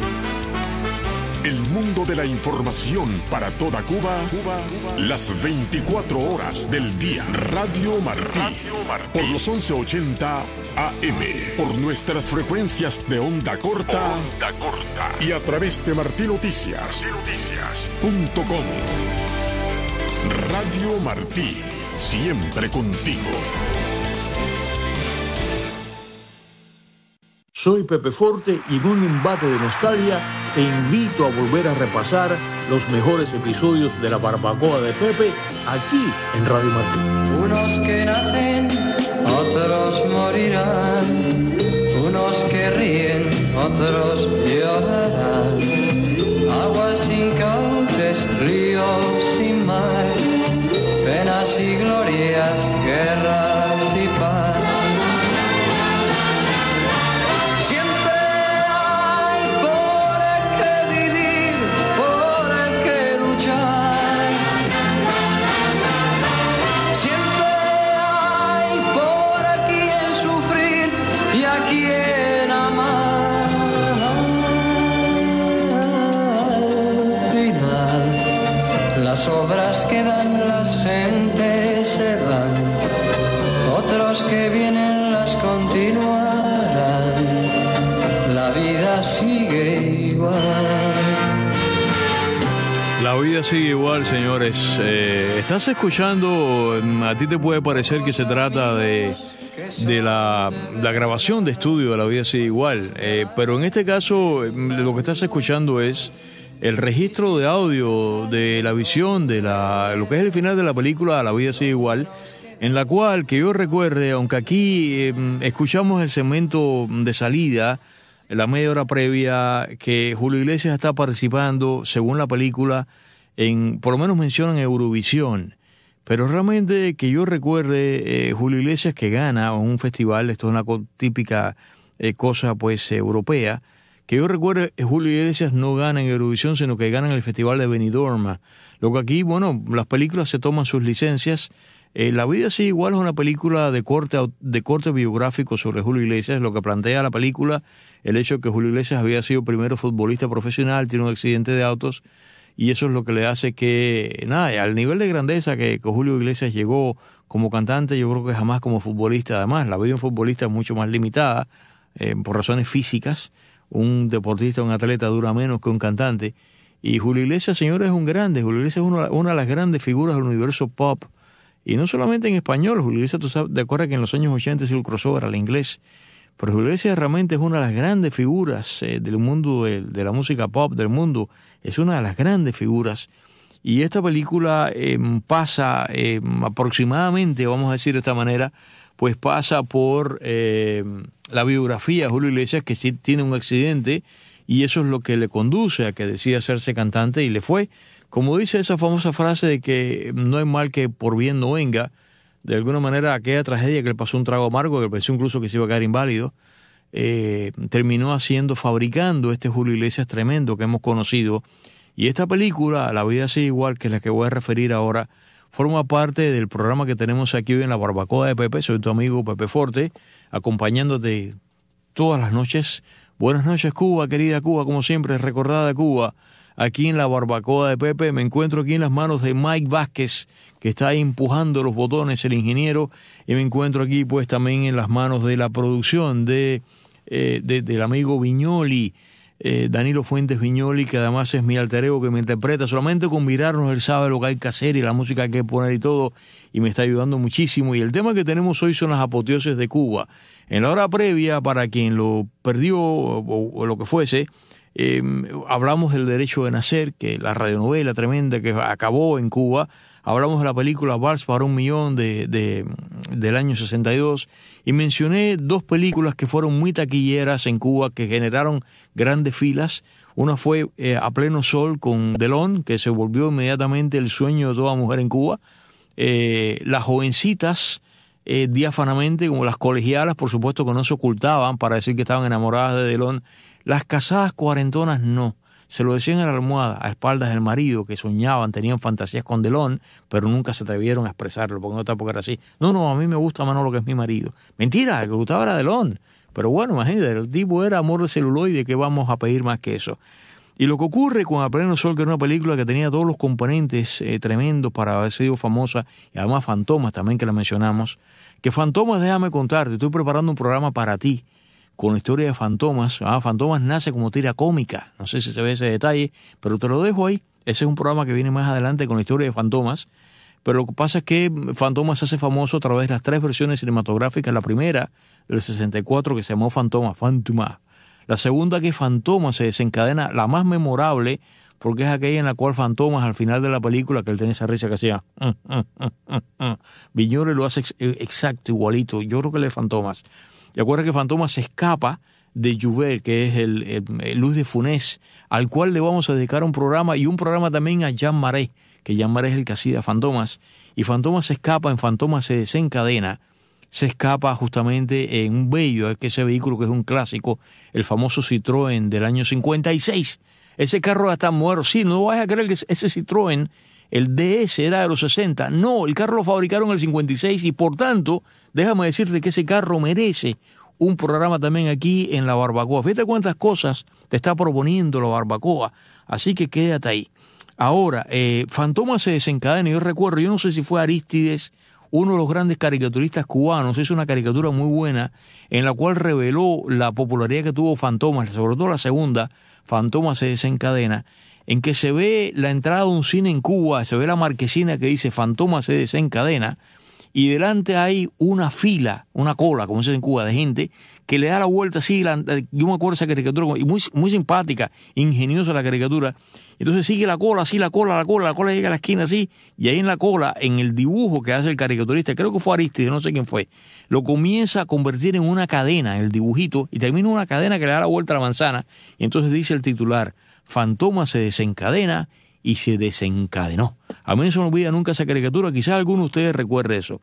El mundo de la información para toda Cuba, Cuba, Cuba, las veinticuatro horas del día. Radio Martí. Radio Martí. Por los once ochenta A M. Por nuestras frecuencias de onda corta. Onda corta. Y a través de Martí Noticias. Noticias punto com. Radio Martí. Siempre contigo. Soy Pepe Forte y en un embate de nostalgia te invito a volver a repasar los mejores episodios de la Barbacoa de Pepe aquí en Radio Martí. Unos que nacen, otros morirán. Unos que ríen, otros llorarán. Aguas sin cauces, ríos sin mar. Penas y glorias, guerras y paz. Las obras quedan, las gentes se van, otros que vienen las continuarán. La vida sigue igual. La vida sigue igual, señores. Eh, estás escuchando, a ti te puede parecer que se trata de, de la, la grabación de estudio de La vida sigue igual, eh, pero en este caso lo que estás escuchando es el registro de audio de la visión de la, lo que es el final de la película La vida sigue igual, en la cual, que yo recuerde, aunque aquí eh, escuchamos el segmento de salida, la media hora previa, que Julio Iglesias está participando, según la película, en, por lo menos mencionan Eurovisión, pero realmente que yo recuerde, eh, Julio Iglesias que gana un festival, esto es una típica eh, cosa pues europea, que yo recuerde, Julio Iglesias no gana en Eurovisión, sino que gana en el Festival de Benidorm. Lo que aquí, bueno, las películas se toman sus licencias. Eh, La vida sigue igual es una película de corte, de corte biográfico sobre Julio Iglesias, lo que plantea la película, el hecho de que Julio Iglesias había sido primero futbolista profesional, tiene un accidente de autos, y eso es lo que le hace que, nada, al nivel de grandeza que, que Julio Iglesias llegó como cantante, yo creo que jamás como futbolista. Además, la vida de un futbolista es mucho más limitada, eh, por razones físicas. Un deportista, un atleta dura menos que un cantante. Y Julio Iglesias, señores, es un grande. Julio Iglesias es una, una de las grandes figuras del universo pop. Y no solamente en español. Julio Iglesias, tú sabes, te acuerdas que en los años ochenta hizo el crossover al inglés. Pero Julio Iglesias realmente es una de las grandes figuras eh, del mundo de, de la música pop del mundo. Es una de las grandes figuras. Y esta película eh, pasa eh, aproximadamente, vamos a decir de esta manera, pues pasa por eh, la biografía de Julio Iglesias, que sí tiene un accidente, y eso es lo que le conduce a que decida hacerse cantante, y le fue. Como dice esa famosa frase de que no hay mal que por bien no venga, de alguna manera aquella tragedia que le pasó un trago amargo, que pensó incluso que se iba a quedar inválido, eh, terminó haciendo, fabricando este Julio Iglesias tremendo que hemos conocido. Y esta película, La vida sigue igual, que es la que voy a referir ahora, forma parte del programa que tenemos aquí hoy en la Barbacoa de Pepe. Soy tu amigo Pepe Forte, acompañándote todas las noches. Buenas noches, Cuba, querida Cuba, como siempre, recordada Cuba. Aquí en la Barbacoa de Pepe me encuentro aquí en las manos de Mike Vázquez, que está ahí empujando los botones, el ingeniero, y me encuentro aquí pues también en las manos de la producción de, eh, de del amigo Viñoli, Eh, Danilo Fuentes Viñoli, que además es mi alter ego, que me interpreta. Solamente con mirarnos él sabe lo que hay que hacer y la música que hay que poner y todo, y me está ayudando muchísimo. Y el tema que tenemos hoy son las apoteosis de Cuba. En la hora previa, para quien lo perdió o, o lo que fuese, eh, hablamos del derecho de nacer, que la radionovela tremenda que acabó en Cuba. Hablamos de la película Vals para un millón de, de, del año sesenta y dos, y mencioné dos películas que fueron muy taquilleras en Cuba, que generaron grandes filas. Una fue eh, A pleno sol con Delón, que se volvió inmediatamente el sueño de toda mujer en Cuba. Eh, las jovencitas, eh, diáfanamente, como las colegialas, por supuesto que no se ocultaban para decir que estaban enamoradas de Delón. Las casadas cuarentonas no. Se lo decían a la almohada, a espaldas del marido, que soñaban, tenían fantasías con Delón, pero nunca se atrevieron a expresarlo, porque en otra época era así. No, no, a mí me gusta Manolo, que es mi marido. Mentira, el que gustaba era Delón. Pero bueno, imagínate, el tipo era amor de celuloide, ¿qué vamos a pedir más que eso? Y lo que ocurre con A Pleno Sol, que era una película que tenía todos los componentes eh, tremendos para haber sido famosa, y además Fantomas también, que la mencionamos, que Fantomas, déjame contarte, estoy preparando un programa para ti con la historia de Fantomas. Ah, Fantomas nace como tira cómica, no sé si se ve ese detalle, pero te lo dejo ahí. Ese es un programa que viene más adelante con la historia de Fantomas. Pero lo que pasa es que Fantomas se hace famoso a través de las tres versiones cinematográficas. La primera, del sesenta y cuatro, que se llamó Fantomas, Fantomas. La segunda, que Fantomas se desencadena, la más memorable, porque es aquella en la cual Fantomas, al final de la película, que él tenía esa risa que hacía, uh, uh, uh, uh, uh. Viñoles lo hace ex exacto, igualito. Yo creo que él es Fantomas. Y acuerda que Fantomas se escapa de Joubert, que es el, el, el Luis de Funès, al cual le vamos a dedicar un programa, y un programa también a Jean Marais, que Jean Marais es el que hacía Fantomas, y Fantomas se escapa, en Fantomas se desencadena, se escapa justamente en un Bello, que ese vehículo que es un clásico, el famoso Citroën del año cincuenta y seis. Ese carro está muerto. Sí, no vayas a creer que ese Citroën, el D S, era de los sesenta. No, el carro lo fabricaron en el cincuenta y seis, y por tanto, déjame decirte que ese carro merece un programa también aquí en La Barbacoa. Fíjate cuántas cosas te está proponiendo La Barbacoa, así que quédate ahí. Ahora, eh, Fantomas se desencadena. Yo recuerdo, yo no sé si fue Arístides, uno de los grandes caricaturistas cubanos, hizo una caricatura muy buena en la cual reveló la popularidad que tuvo Fantomas, sobre todo la segunda, Fantomas se desencadena, en que se ve la entrada de un cine en Cuba, se ve la marquesina que dice Fantomas se desencadena, y delante hay una fila, una cola, como se dice en Cuba, de gente que le da la vuelta así. La, yo me acuerdo de esa caricatura, y muy, muy simpática, ingeniosa la caricatura. Entonces sigue la cola, así la cola, la cola, la cola llega a la esquina así, y ahí en la cola, en el dibujo que hace el caricaturista, creo que fue Arístides, no sé quién fue, lo comienza a convertir en una cadena, el dibujito, y termina una cadena que le da la vuelta a la manzana, y entonces dice el titular, Fantomas se desencadena, y se desencadenó. A mí no se me olvida nunca esa caricatura, quizás alguno de ustedes recuerde eso.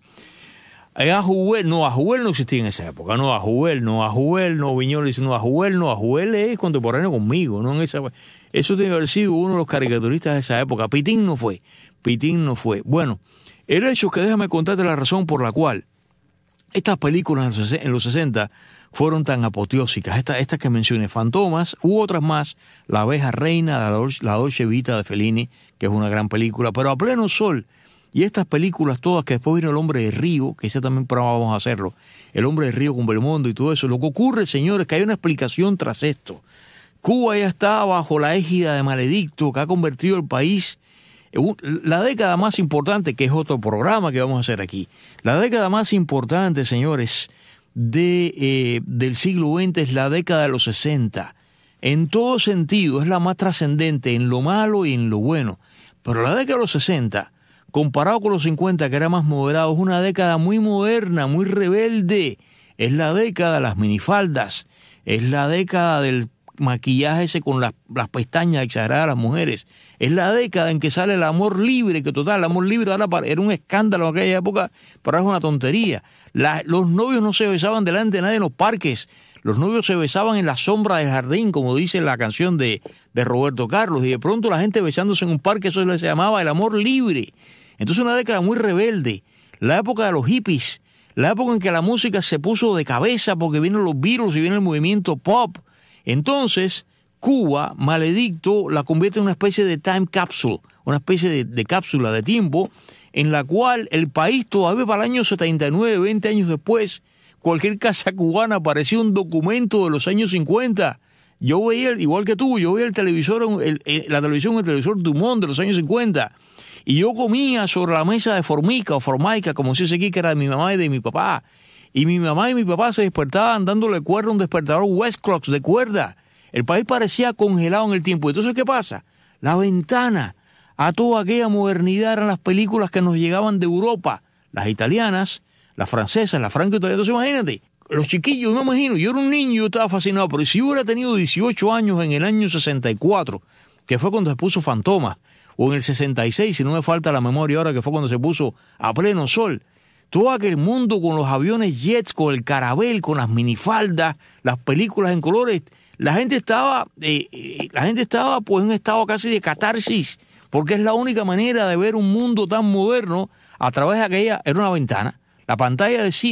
A Joubert, no, a Joubert no existía en esa época, no, a Joubert, no, a Joubert, no, Viñoles, no, a Joubert, no, a Joubert es contemporáneo conmigo, no en esa. Eso tiene que haber sido uno de los caricaturistas de esa época. Pitín no fue, Pitín no fue. Bueno, el hecho es que déjame contarte la razón por la cual estas películas en los sesenta fueron tan apoteósicas. Estas, estas que mencioné, Fantomas, u otras más, La abeja reina, La Dolce, la Dolce Vita de Fellini, que es una gran película, pero A Pleno Sol, y estas películas todas, que después vino El Hombre de Río, que ese también programa vamos a hacerlo, El Hombre de Río con Belmondo y todo eso. Lo que ocurre, señores, que hay una explicación tras esto. Cuba ya está bajo la égida de Maledicto, que ha convertido el país en la década más importante, que es otro programa que vamos a hacer aquí. La década más importante, señores, de, eh, del siglo veinte es la década de los sesenta. En todo sentido, es la más trascendente, en lo malo y en lo bueno. Pero la década de los sesenta, comparado con los cincuenta, que era más moderado, es una década muy moderna, muy rebelde. Es la década de las minifaldas, es la década del maquillaje ese con las, las pestañas exageradas a las mujeres. Es la década en que sale el amor libre, que total, el amor libre era un escándalo en aquella época, pero es una tontería. La, los novios no se besaban delante de nadie en los parques. Los novios se besaban en la sombra del jardín, como dice la canción de, de Roberto Carlos, y de pronto la gente besándose en un parque, eso se llamaba el amor libre. Entonces una década muy rebelde, la época de los hippies, la época en que la música se puso de cabeza porque vienen los Beatles y viene el movimiento pop. Entonces Cuba, Maledicto, la convierte en una especie de time capsule, una especie de, de cápsula de tiempo, en la cual el país todavía para el año setenta y nueve, veinte años después, cualquier casa cubana parecía un documento de los años cincuenta. Yo veía, igual que tú, yo veía el televisor, el, el, la televisión, el televisor Dumont de los años cincuenta, y yo comía sobre la mesa de formica o formaica, como se dice aquí, que era de mi mamá y de mi papá, y mi mamá y mi papá se despertaban dándole cuerda a un despertador Westclox de cuerda. El país parecía congelado en el tiempo. Entonces, ¿qué pasa? La ventana a toda aquella modernidad eran las películas que nos llegaban de Europa, las italianas, las francesas, las franco-italianas. Entonces, imagínate, los chiquillos, yo me imagino, yo era un niño, yo estaba fascinado, pero si yo hubiera tenido dieciocho años en el año sesenta y cuatro, que fue cuando se puso Fantomas, o en el sesenta y seis, si no me falta la memoria ahora, que fue cuando se puso A Pleno Sol, todo aquel mundo con los aviones jets, con el carabel, con las minifaldas, las películas en colores, la gente estaba, eh, eh, la gente estaba pues en un estado casi de catarsis, porque es la única manera de ver un mundo tan moderno a través de aquella, era una ventana, la pantalla de cine,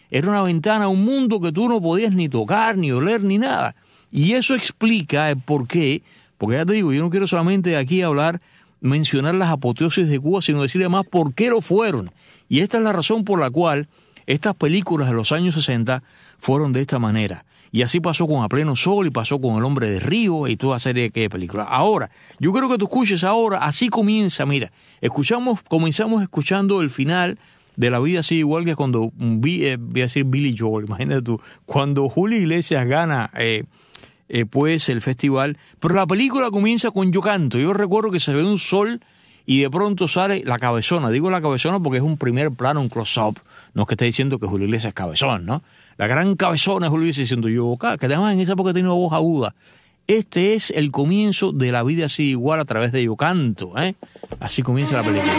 era una ventana a un mundo que tú no podías ni tocar, ni oler, ni nada. Y eso explica el por qué, porque ya te digo, yo no quiero solamente aquí hablar, mencionar las apoteosis de Cuba, sino decir además por qué lo fueron. Y esta es la razón por la cual estas películas de los años sesenta fueron de esta manera. Y así pasó con A Pleno Sol y pasó con El Hombre de Río y toda serie de películas. Ahora, yo creo que tú escuches ahora, así comienza, mira, escuchamos, comenzamos escuchando el final de La Vida Sigue Igual, que cuando, vi, eh, voy a decir Billy Joel, imagínate tú, cuando Julio Iglesias gana eh, eh, pues el festival, pero la película comienza con Yo Canto. Yo recuerdo que se ve un sol y de pronto sale la cabezona, digo la cabezona porque es un primer plano, un close-up, no es que esté diciendo que Julio Iglesias es cabezón, ¿no? La gran cabezona es Julio Iglesias diciendo Yo, que además en esa época tenía una voz aguda. Este es el comienzo de La Vida Sigue Igual a través de Yo Canto, ¿eh? Así comienza la película.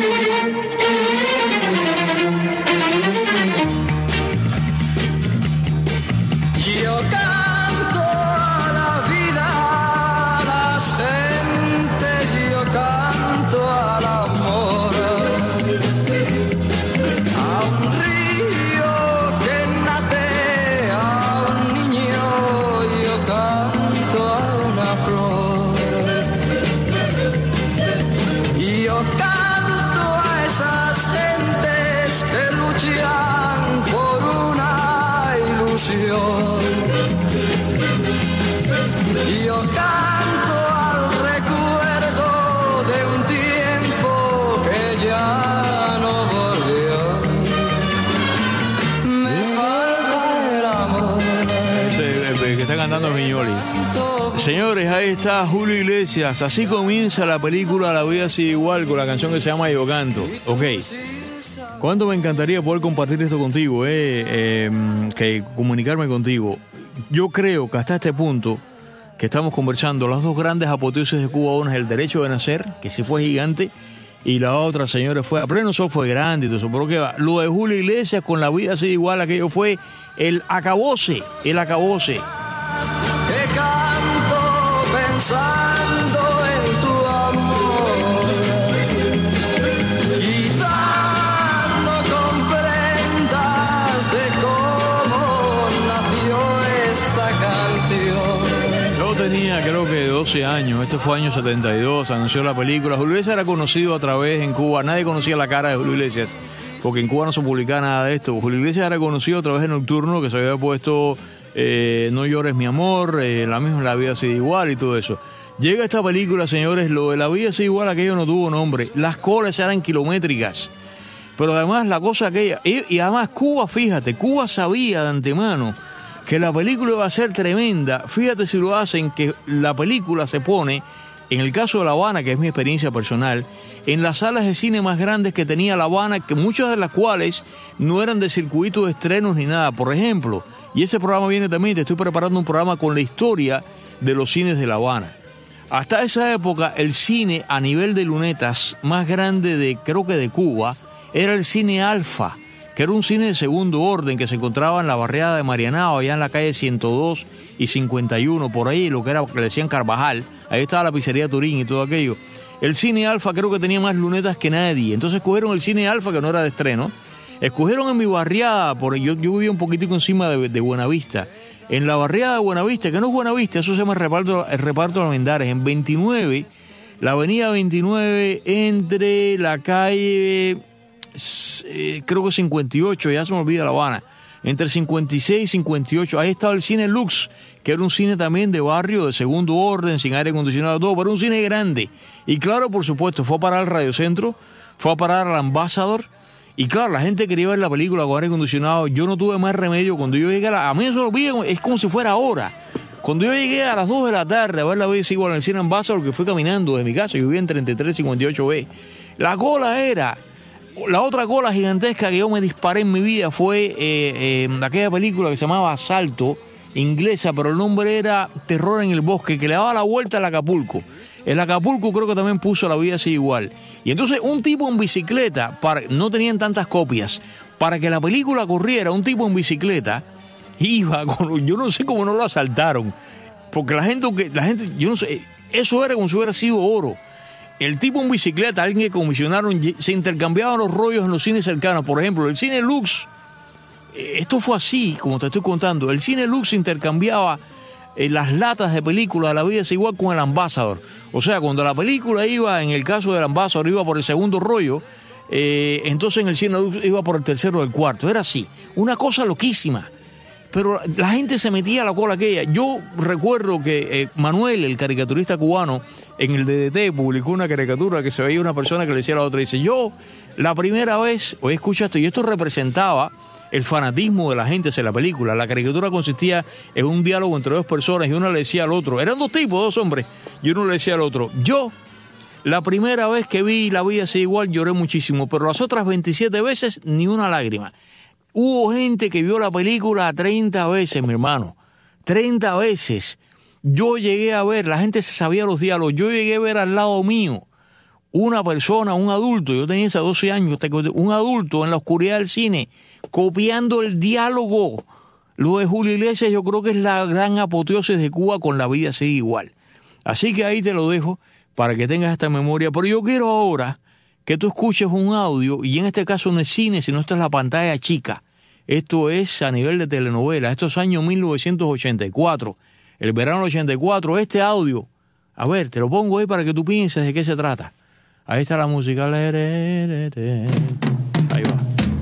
Yo canto a la vida, a las gentes, yo canto al amor, a un río que nace, a un niño, yo canto a una flor, y yo canto a esas gentes que luchan por una ilusión. Yo canto al recuerdo de un tiempo que ya no volvió. Me falta el amor. Ese, que está cantando Miñoli. Señores, ahí está Julio Iglesias. Así comienza la película La Vida Sigue Igual con la canción que se llama Yo Canto. Ok. ¿Cuánto me encantaría poder compartir esto contigo? Eh? Eh, que comunicarme contigo. Yo creo que hasta este punto que estamos conversando, las dos grandes apoteosis de Cuba, una es El Derecho de Nacer, que sí fue gigante, y la otra, señores, fue A Pleno Sol, fue grande y todo eso. Pero que va, lo de Julio Iglesias con La Vida Sigue Igual, aquello fue el acabose, el acabose. Que canto pensando en tu amor, quizás no comprendas de cómo nació esta canción. Yo tenía creo que doce años, este fue año setenta y dos, anunció la película. Julio Iglesias era conocido a través en Cuba, nadie conocía la cara de Julio Iglesias, porque en Cuba no se publicaba nada de esto. Julio Iglesias era conocido a través de Nocturno, que se había puesto eh, No llores mi amor, eh, la misma La Vida Sigue Igual y todo eso. Llega esta película, señores, lo de La Vida Sigue Igual, aquello no tuvo nombre, las colas eran kilométricas, pero además la cosa aquella, y, y además Cuba, fíjate, Cuba sabía de antemano que la película iba a ser tremenda. Fíjate si lo hacen, que la película se pone, en el caso de La Habana, que es mi experiencia personal, en las salas de cine más grandes que tenía La Habana, que muchas de las cuales no eran de circuito de estrenos ni nada, por ejemplo. Y ese programa viene también, te estoy preparando un programa con la historia de los cines de La Habana. Hasta esa época, el cine a nivel de lunetas más grande de, creo que de Cuba, era el Cine Alfa, que era un cine de segundo orden que se encontraba en la barriada de Marianao, allá en la calle ciento dos y cincuenta y uno, por ahí, lo que era, que le decían Carvajal, ahí estaba la pizzería Turín y todo aquello. El Cine Alfa creo que tenía más lunetas que nadie, entonces escogieron el Cine Alfa, que no era de estreno, escogieron en mi barriada, por, yo, yo vivía un poquitico encima de, de Buenavista, en la barriada de Buenavista, que no es Buenavista, eso se llama el reparto, el reparto de Almendares, en veintinueve, la avenida veintinueve, entre la calle... Eh, creo que cincuenta y ocho, ya se me olvida La Habana, entre cincuenta y seis y cincuenta y ocho, ahí estaba el Cine Lux, que era un cine también de barrio, de segundo orden, sin aire acondicionado, todo, pero un cine grande. Y claro, por supuesto, fue a parar al Radio Centro, fue a parar al Ambassador, y claro, la gente quería ver la película con aire acondicionado. Yo no tuve más remedio cuando yo llegué a la... A mí eso lo vi, es como si fuera ahora. Cuando yo llegué a las dos de la tarde a ver La Vida Sigue Igual en el Cine Ambassador, que fui caminando de mi casa, yo vivía en treinta y tres cincuenta y ocho B, la cola era... La otra cola gigantesca que yo me disparé en mi vida fue eh, eh, aquella película que se llamaba Asalto, inglesa, pero el nombre era Terror en el Bosque, que le daba la vuelta al Acapulco. El Acapulco creo que también puso La Vida Sigue Igual. Y entonces un tipo en bicicleta, para, no tenían tantas copias, para que la película corriera, un tipo en bicicleta iba con... Yo no sé cómo no lo asaltaron, porque la gente, la gente yo no sé, eso era como si hubiera sido oro. El tipo en bicicleta, alguien que comisionaron, se intercambiaban los rollos en los cines cercanos. Por ejemplo, el Cine Lux, esto fue así, como te estoy contando. El Cine Lux intercambiaba eh, las latas de película de La vida es igual con el Ambassador. O sea, cuando la película iba, en el caso del Ambassador, iba por el segundo rollo, eh, entonces en el Cine Lux iba por el tercero o el cuarto. Era así, una cosa loquísima. Pero la gente se metía a la cola aquella. Yo recuerdo que eh, Manuel, el caricaturista cubano, en el D D T publicó una caricatura que se veía una persona que le decía a la otra, dice, yo la primera vez, hoy escucha esto, y esto representaba el fanatismo de la gente hacia la película. La caricatura consistía en un diálogo entre dos personas y uno le decía al otro, eran dos tipos, dos hombres, y uno le decía al otro, yo la primera vez que vi La vida sigue igual lloré muchísimo, pero las otras veintisiete veces ni una lágrima. Hubo gente que vio la película treinta veces, mi hermano. treinta veces. Yo llegué a ver, la gente se sabía los diálogos. Yo llegué a ver al lado mío una persona, un adulto, yo tenía esos doce años, un adulto en la oscuridad del cine, copiando el diálogo. Lo de Julio Iglesias yo creo que es la gran apoteosis de Cuba con La vida sigue igual. Así que ahí te lo dejo para que tengas esta memoria. Pero yo quiero ahora que tú escuches un audio, y en este caso no es cine, sino esta es la pantalla chica. Esto es a nivel de telenovela. Esto es año mil novecientos ochenta y cuatro. El verano del ochenta y cuatro. Este audio, a ver, te lo pongo ahí para que tú pienses de qué se trata. Ahí está la música. Ahí va.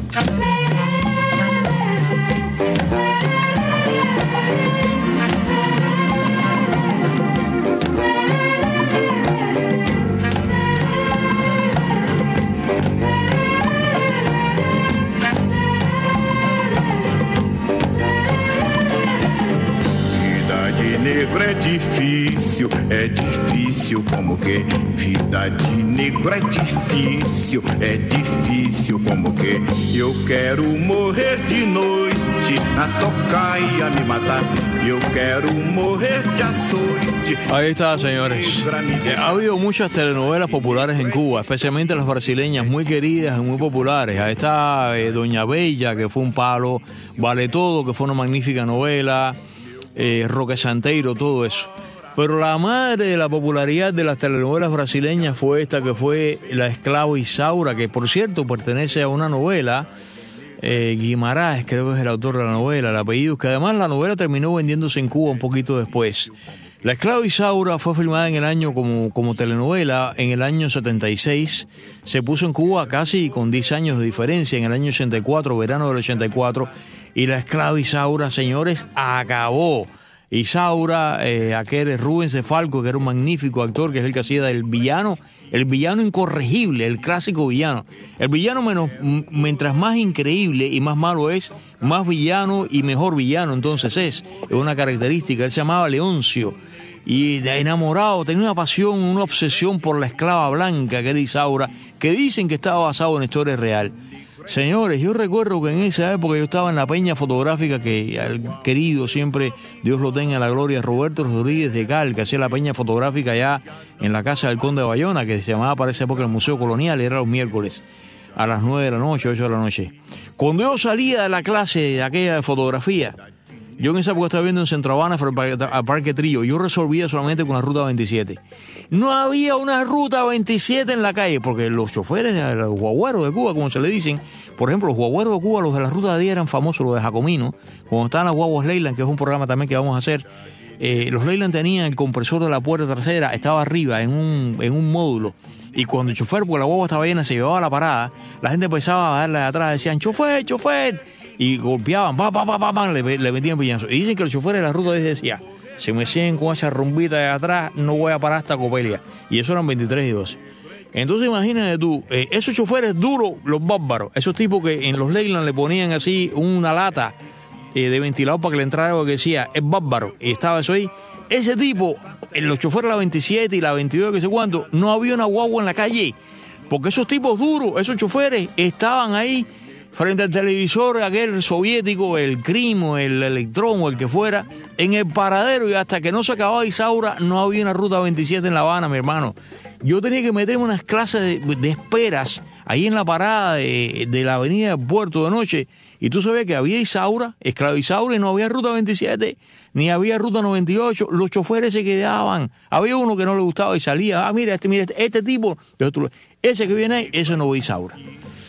Negro é difícil, é difícil como que vida de negro é difícil, é difícil como que eu quero morrer de noite na tocaia me matar, eu quero morrer de açoite. Ahí está, señores. Ha habido muchas telenovelas populares en Cuba, especialmente las brasileñas, muy queridas y muy populares. Ahí está eh, Doña Bella, que fue un palo, Vale Todo, que fue una magnífica novela. Eh, Roque Santeiro, todo eso. Pero la madre de la popularidad de las telenovelas brasileñas fue esta, que fue La esclava Isaura, que por cierto pertenece a una novela, eh, Guimarães creo que es el autor de la novela, el apellido, que además la novela terminó vendiéndose en Cuba un poquito después. La esclava Isaura fue filmada en el año como, como telenovela en el año setenta y seis, se puso en Cuba casi con diez años de diferencia, en el año ochenta y cuatro, verano del ochenta y cuatro, y La esclava Isaura, señores, acabó. Isaura, eh, aquel Rubens de Falco, que era un magnífico actor, que es el que hacía del villano, el villano incorregible, el clásico villano. El villano, menos, mientras más increíble y más malo es, más villano y mejor villano entonces es. Es una característica. Él se llamaba Leoncio y de enamorado, tenía una pasión, una obsesión por la esclava blanca, que era Isaura, que dicen que estaba basado en historia real. Señores, yo recuerdo que en esa época yo estaba en la peña fotográfica que al querido, siempre Dios lo tenga en la gloria, Roberto Rodríguez de Cal, que hacía la peña fotográfica allá en la casa del Conde de Bayona, que se llamaba para esa época el Museo Colonial, era los miércoles a las nueve de la noche, ocho de la noche. Cuando yo salía de la clase de aquella de fotografía, yo en esa época estaba viendo en Centro Habana al Parque Trillo, yo resolvía solamente con la ruta veintisiete. No había una ruta veintisiete en la calle, porque los choferes de los guagüeros de Cuba, como se le dicen, por ejemplo, los guagüeros de Cuba, los de la ruta de día eran famosos, los de Jacomino, cuando estaban las guaguas Leyland, que es un programa también que vamos a hacer, eh, los Leyland tenían el compresor de la puerta trasera, estaba arriba en un, en un módulo, y cuando el chofer, porque la guagua estaba llena, se llevaba a la parada, la gente empezaba a darle de atrás, decían, chofer, chofer, y golpeaban, pa, pa, pa, pa, pa, le, le metían piñazos. Y dicen que el chofer de la ruta decía, si me siguen con esa rumbita de atrás, no voy a parar hasta Copelia. Y eso eran veintitrés y doce. Entonces imagínate tú, eh, esos choferes duros, los bárbaros, esos tipos que en los Leyland le ponían así una lata eh, de ventilador para que le entrara algo que decía, es bárbaro, y estaba eso ahí. Ese tipo, en los choferes de la veintisiete y la veintidós, que sé cuánto, no había una guagua en la calle, porque esos tipos duros, esos choferes, estaban ahí frente al televisor, aquel soviético, el Crimo, el Electrón o el que fuera, en el paradero, y hasta que no se acababa Isaura, no había una ruta veintisiete en La Habana, mi hermano. Yo tenía que meterme unas clases de, de esperas ahí en la parada de, de la avenida del Puerto de noche, y tú sabías que había Isaura, esclava Isaura, y no había ruta veintisiete, ni había ruta noventa y ocho, los choferes se quedaban, había uno que no le gustaba y salía, ah, mira, este, mira, este, este tipo, ese que viene ahí, ese no ve Isaura.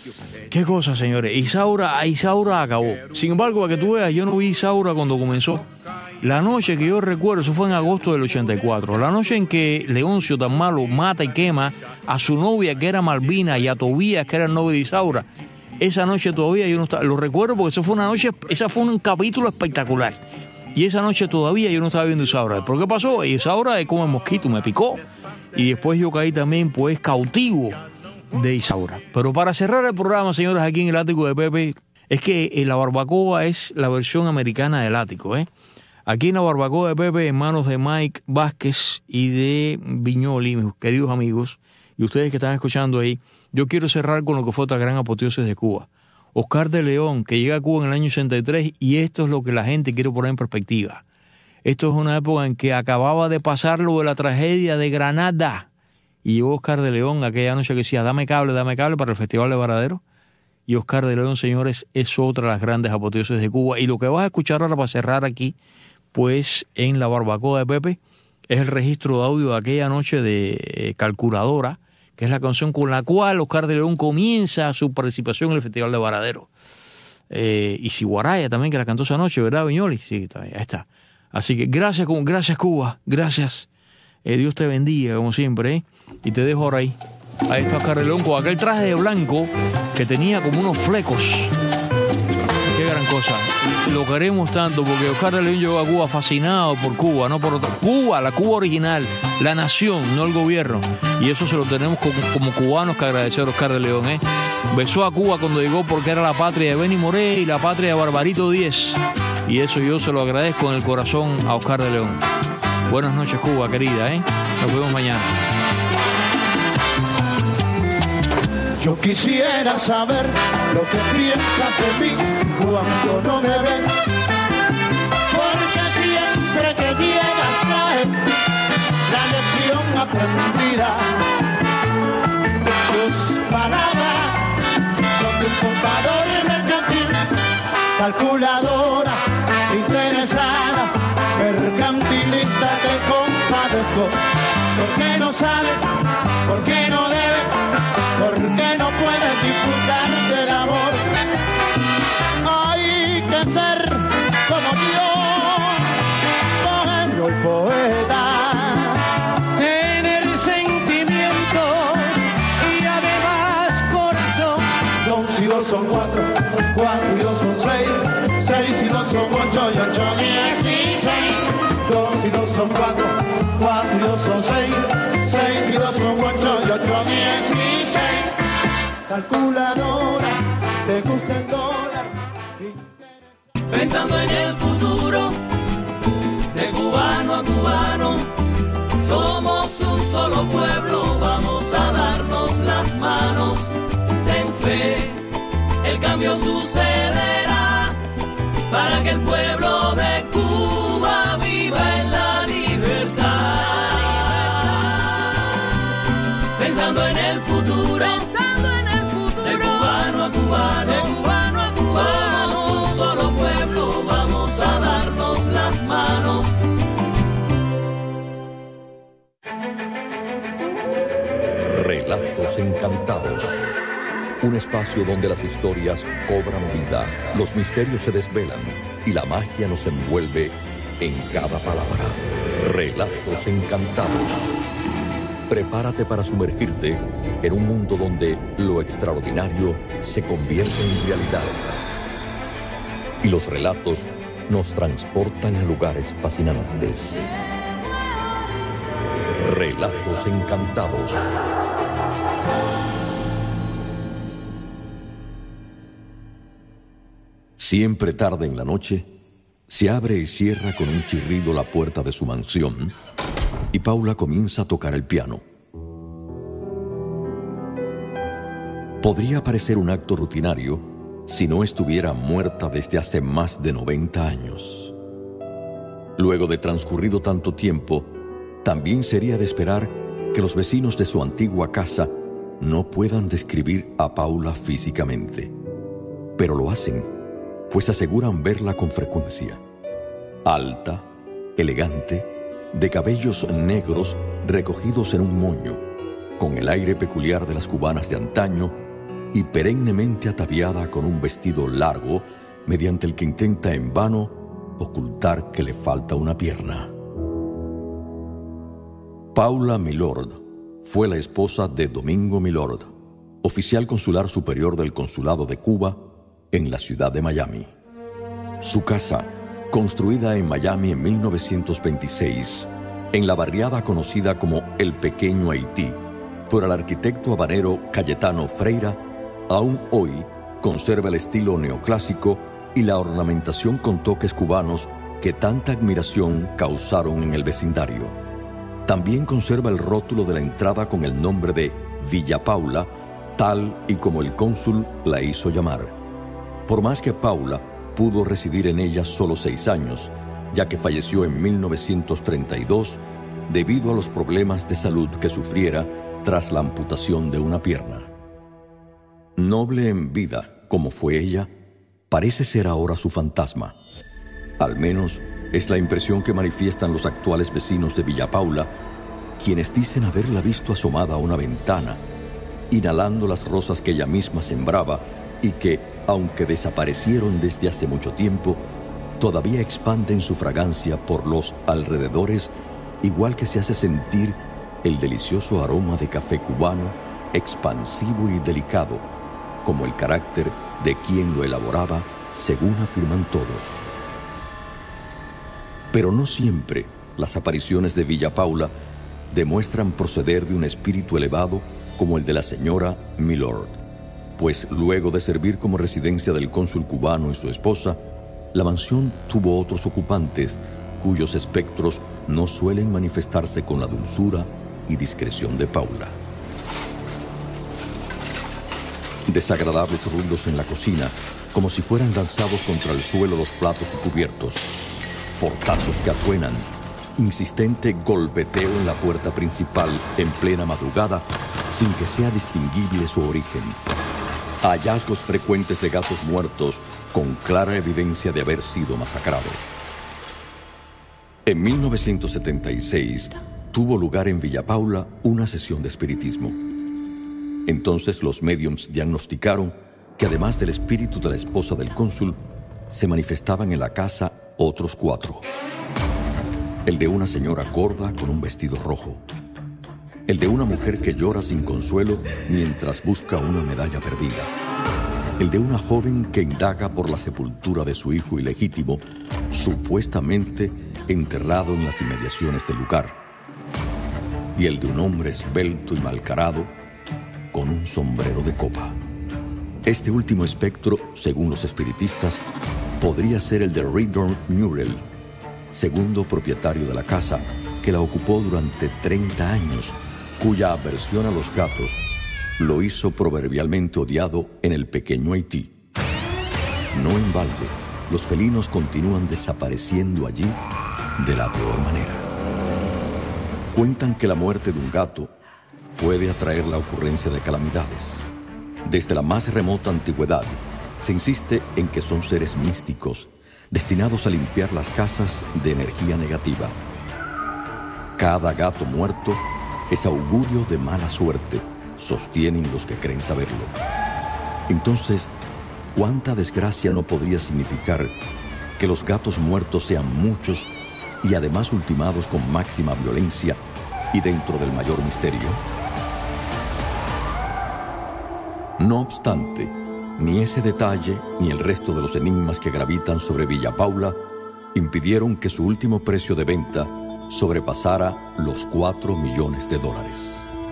Qué cosa, señores. Isaura, Isaura acabó. Sin embargo, para que tú veas, yo no vi Isaura cuando comenzó. La noche que yo recuerdo, eso fue en agosto del ochenta y cuatro, la noche en que Leoncio tan malo mata y quema a su novia, que era Malvina, y a Tobías, que era el novio de Isaura. Esa noche todavía yo no estaba, lo recuerdo porque eso fue una noche, esa fue un capítulo espectacular. Y esa noche todavía yo no estaba viendo Isaura. ¿Por qué pasó? Isaura es como el mosquito, me picó. Y después yo caí también, pues, cautivo de Isaura. Pero para cerrar el programa, señores, aquí en el ático de Pepe, es que la barbacoa es la versión americana del ático, ¿eh? Aquí en la barbacoa de Pepe, en manos de Mike Vázquez y de Viñoli, mis queridos amigos, y ustedes que están escuchando ahí, yo quiero cerrar con lo que fue otra gran apoteosis de Cuba. Oscar de León, que llega a Cuba en el año sesenta y tres, y esto es lo que la gente quiere poner en perspectiva. Esto es una época en que acababa de pasar lo de la tragedia de Granada, y llegó Oscar de León aquella noche que decía, dame cable, dame cable para el Festival de Varadero. Y Oscar de León, señores, es otra de las grandes apoteosis de Cuba. Y lo que vas a escuchar ahora para cerrar aquí, pues en la barbacoa de Pepe, es el registro de audio de aquella noche de eh, Calculadora, que es la canción con la cual Oscar de León comienza su participación en el Festival de Varadero. Eh, y Siguaraya también, que la cantó esa noche, ¿verdad, Viñoli? Sí, ahí está. Así que gracias, gracias Cuba, gracias. Eh, Dios te bendiga, como siempre, ¿eh? Y te dejo ahora ahí. Ahí está Oscar de León con aquel traje de blanco que tenía como unos flecos. Qué gran cosa. Lo queremos tanto porque Oscar de León llegó a Cuba fascinado por Cuba, no por otra. Cuba, la Cuba original, la nación, no el gobierno. Y eso se lo tenemos como, como cubanos que agradecer a Oscar de León, ¿eh? Besó a Cuba cuando llegó porque era la patria de Benny Moré y la patria de Barbarito Díez. Y eso yo se lo agradezco en el corazón a Oscar de León. Buenas noches, Cuba, querida, ¿eh? Nos vemos mañana. Yo quisiera saber lo que piensas de mí cuando no me ven, porque siempre que llegas traes la lección aprendida. Tus palabras son de un contador mercantil, calculadora, interesada, mercantilista, te compadezco. ¿Por qué no sabes? ¿Por qué no debes? ¿Por qué no puedes disfrutar del amor? Hay que ser como Dios, bohemio y poeta, tener sentimiento y además corazón. Dos y dos son cuatro, cuatro y dos son seis, seis y dos son ocho y ocho dieciséis. Dos y dos son cuatro, cuatro y dos son seis, seis y dos son ocho y ocho dieciséis. Calculadora, te gusta el dólar. Pensando en el futuro, de cubano a cubano, somos un solo pueblo, vamos a darnos las manos. Ten fe, el cambio sucederá, para que el pueblo de Cuba viva en la libertad. Pensando en el futuro, cubano, de cubano a cubano, somos un solo pueblo, vamos a darnos las manos. Relatos encantados. Un espacio donde las historias cobran vida, los misterios se desvelan y la magia nos envuelve en cada palabra. Relatos encantados. Prepárate para sumergirte en un mundo donde lo extraordinario se convierte en realidad. Y los relatos nos transportan a lugares fascinantes. Relatos encantados. Siempre tarde en la noche, se abre y cierra con un chirrido la puerta de su mansión y Paula comienza a tocar el piano. Podría parecer un acto rutinario si no estuviera muerta desde hace más de noventa años. Luego de transcurrido tanto tiempo, también sería de esperar que los vecinos de su antigua casa no puedan describir a Paula físicamente. Pero lo hacen, pues aseguran verla con frecuencia. Alta, elegante, de cabellos negros recogidos en un moño, con el aire peculiar de las cubanas de antaño y perennemente ataviada con un vestido largo, mediante el que intenta en vano ocultar que le falta una pierna. Paula Milord fue la esposa de Domingo Milord, oficial consular superior del Consulado de Cuba en la ciudad de Miami. Su casa, construida en Miami en mil novecientos veintiséis, en la barriada conocida como El Pequeño Haití, por el arquitecto habanero Cayetano Freira, aún hoy conserva el estilo neoclásico y la ornamentación con toques cubanos que tanta admiración causaron en el vecindario. También conserva el rótulo de la entrada con el nombre de Villa Paula, tal y como el cónsul la hizo llamar. Por más que Paula pudo residir en ella solo seis años, ya que falleció en mil novecientos treinta y dos debido a los problemas de salud que sufriera tras la amputación de una pierna. Noble en vida, como fue ella, parece ser ahora su fantasma. Al menos es la impresión que manifiestan los actuales vecinos de Villa Paula, quienes dicen haberla visto asomada a una ventana, inhalando las rosas que ella misma sembraba y que, aunque desaparecieron desde hace mucho tiempo, todavía expanden su fragancia por los alrededores, igual que se hace sentir el delicioso aroma de café cubano, expansivo y delicado, como el carácter de quien lo elaboraba, según afirman todos. Pero no siempre las apariciones de Villa Paula demuestran proceder de un espíritu elevado como el de la señora Milord, pues luego de servir como residencia del cónsul cubano y su esposa, la mansión tuvo otros ocupantes cuyos espectros no suelen manifestarse con la dulzura y discreción de Paula. Desagradables ruidos en la cocina, como si fueran lanzados contra el suelo los platos y cubiertos, portazos que atuenan, insistente golpeteo en la puerta principal en plena madrugada sin que sea distinguible su origen, hallazgos frecuentes de gatos muertos con clara evidencia de haber sido masacrados. En mil novecientos setenta y seis tuvo lugar en Villa Paula una sesión de espiritismo. Entonces los médiums diagnosticaron que además del espíritu de la esposa del cónsul, se manifestaban en la casa otros cuatro. El de una señora gorda con un vestido rojo. El de una mujer que llora sin consuelo mientras busca una medalla perdida. El de una joven que indaga por la sepultura de su hijo ilegítimo, supuestamente enterrado en las inmediaciones del lugar. Y el de un hombre esbelto y malcarado con un sombrero de copa. Este último espectro, según los espiritistas, podría ser el de Riddle Murrell, segundo propietario de la casa, que la ocupó durante treinta años, cuya aversión a los gatos lo hizo proverbialmente odiado en el pequeño Haití. No en balde, los felinos continúan desapareciendo allí de la peor manera. Cuentan que la muerte de un gato puede atraer la ocurrencia de calamidades. Desde la más remota antigüedad, se insiste en que son seres místicos, destinados a limpiar las casas de energía negativa. Cada gato muerto es augurio de mala suerte, sostienen los que creen saberlo. Entonces, ¿cuánta desgracia no podría significar que los gatos muertos sean muchos y además ultimados con máxima violencia y dentro del mayor misterio? No obstante, ni ese detalle ni el resto de los enigmas que gravitan sobre Villa Paula impidieron que su último precio de venta sobrepasara los cuatro millones de dólares.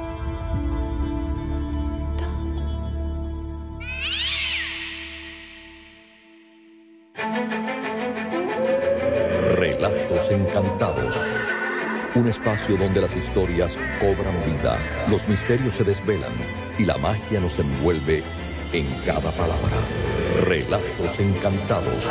Relatos Encantados. Un espacio donde las historias cobran vida, los misterios se desvelan y la magia nos envuelve en cada palabra. Relatos Encantados.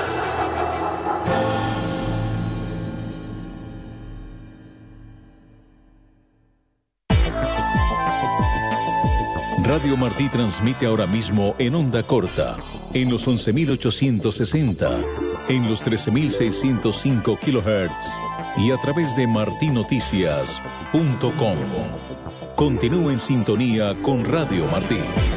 Radio Martí transmite ahora mismo en onda corta, en los once mil ochocientos sesenta, en los trece mil seiscientos cinco kilohertz y a través de martí noticias punto com. Continúe en sintonía con Radio Martí.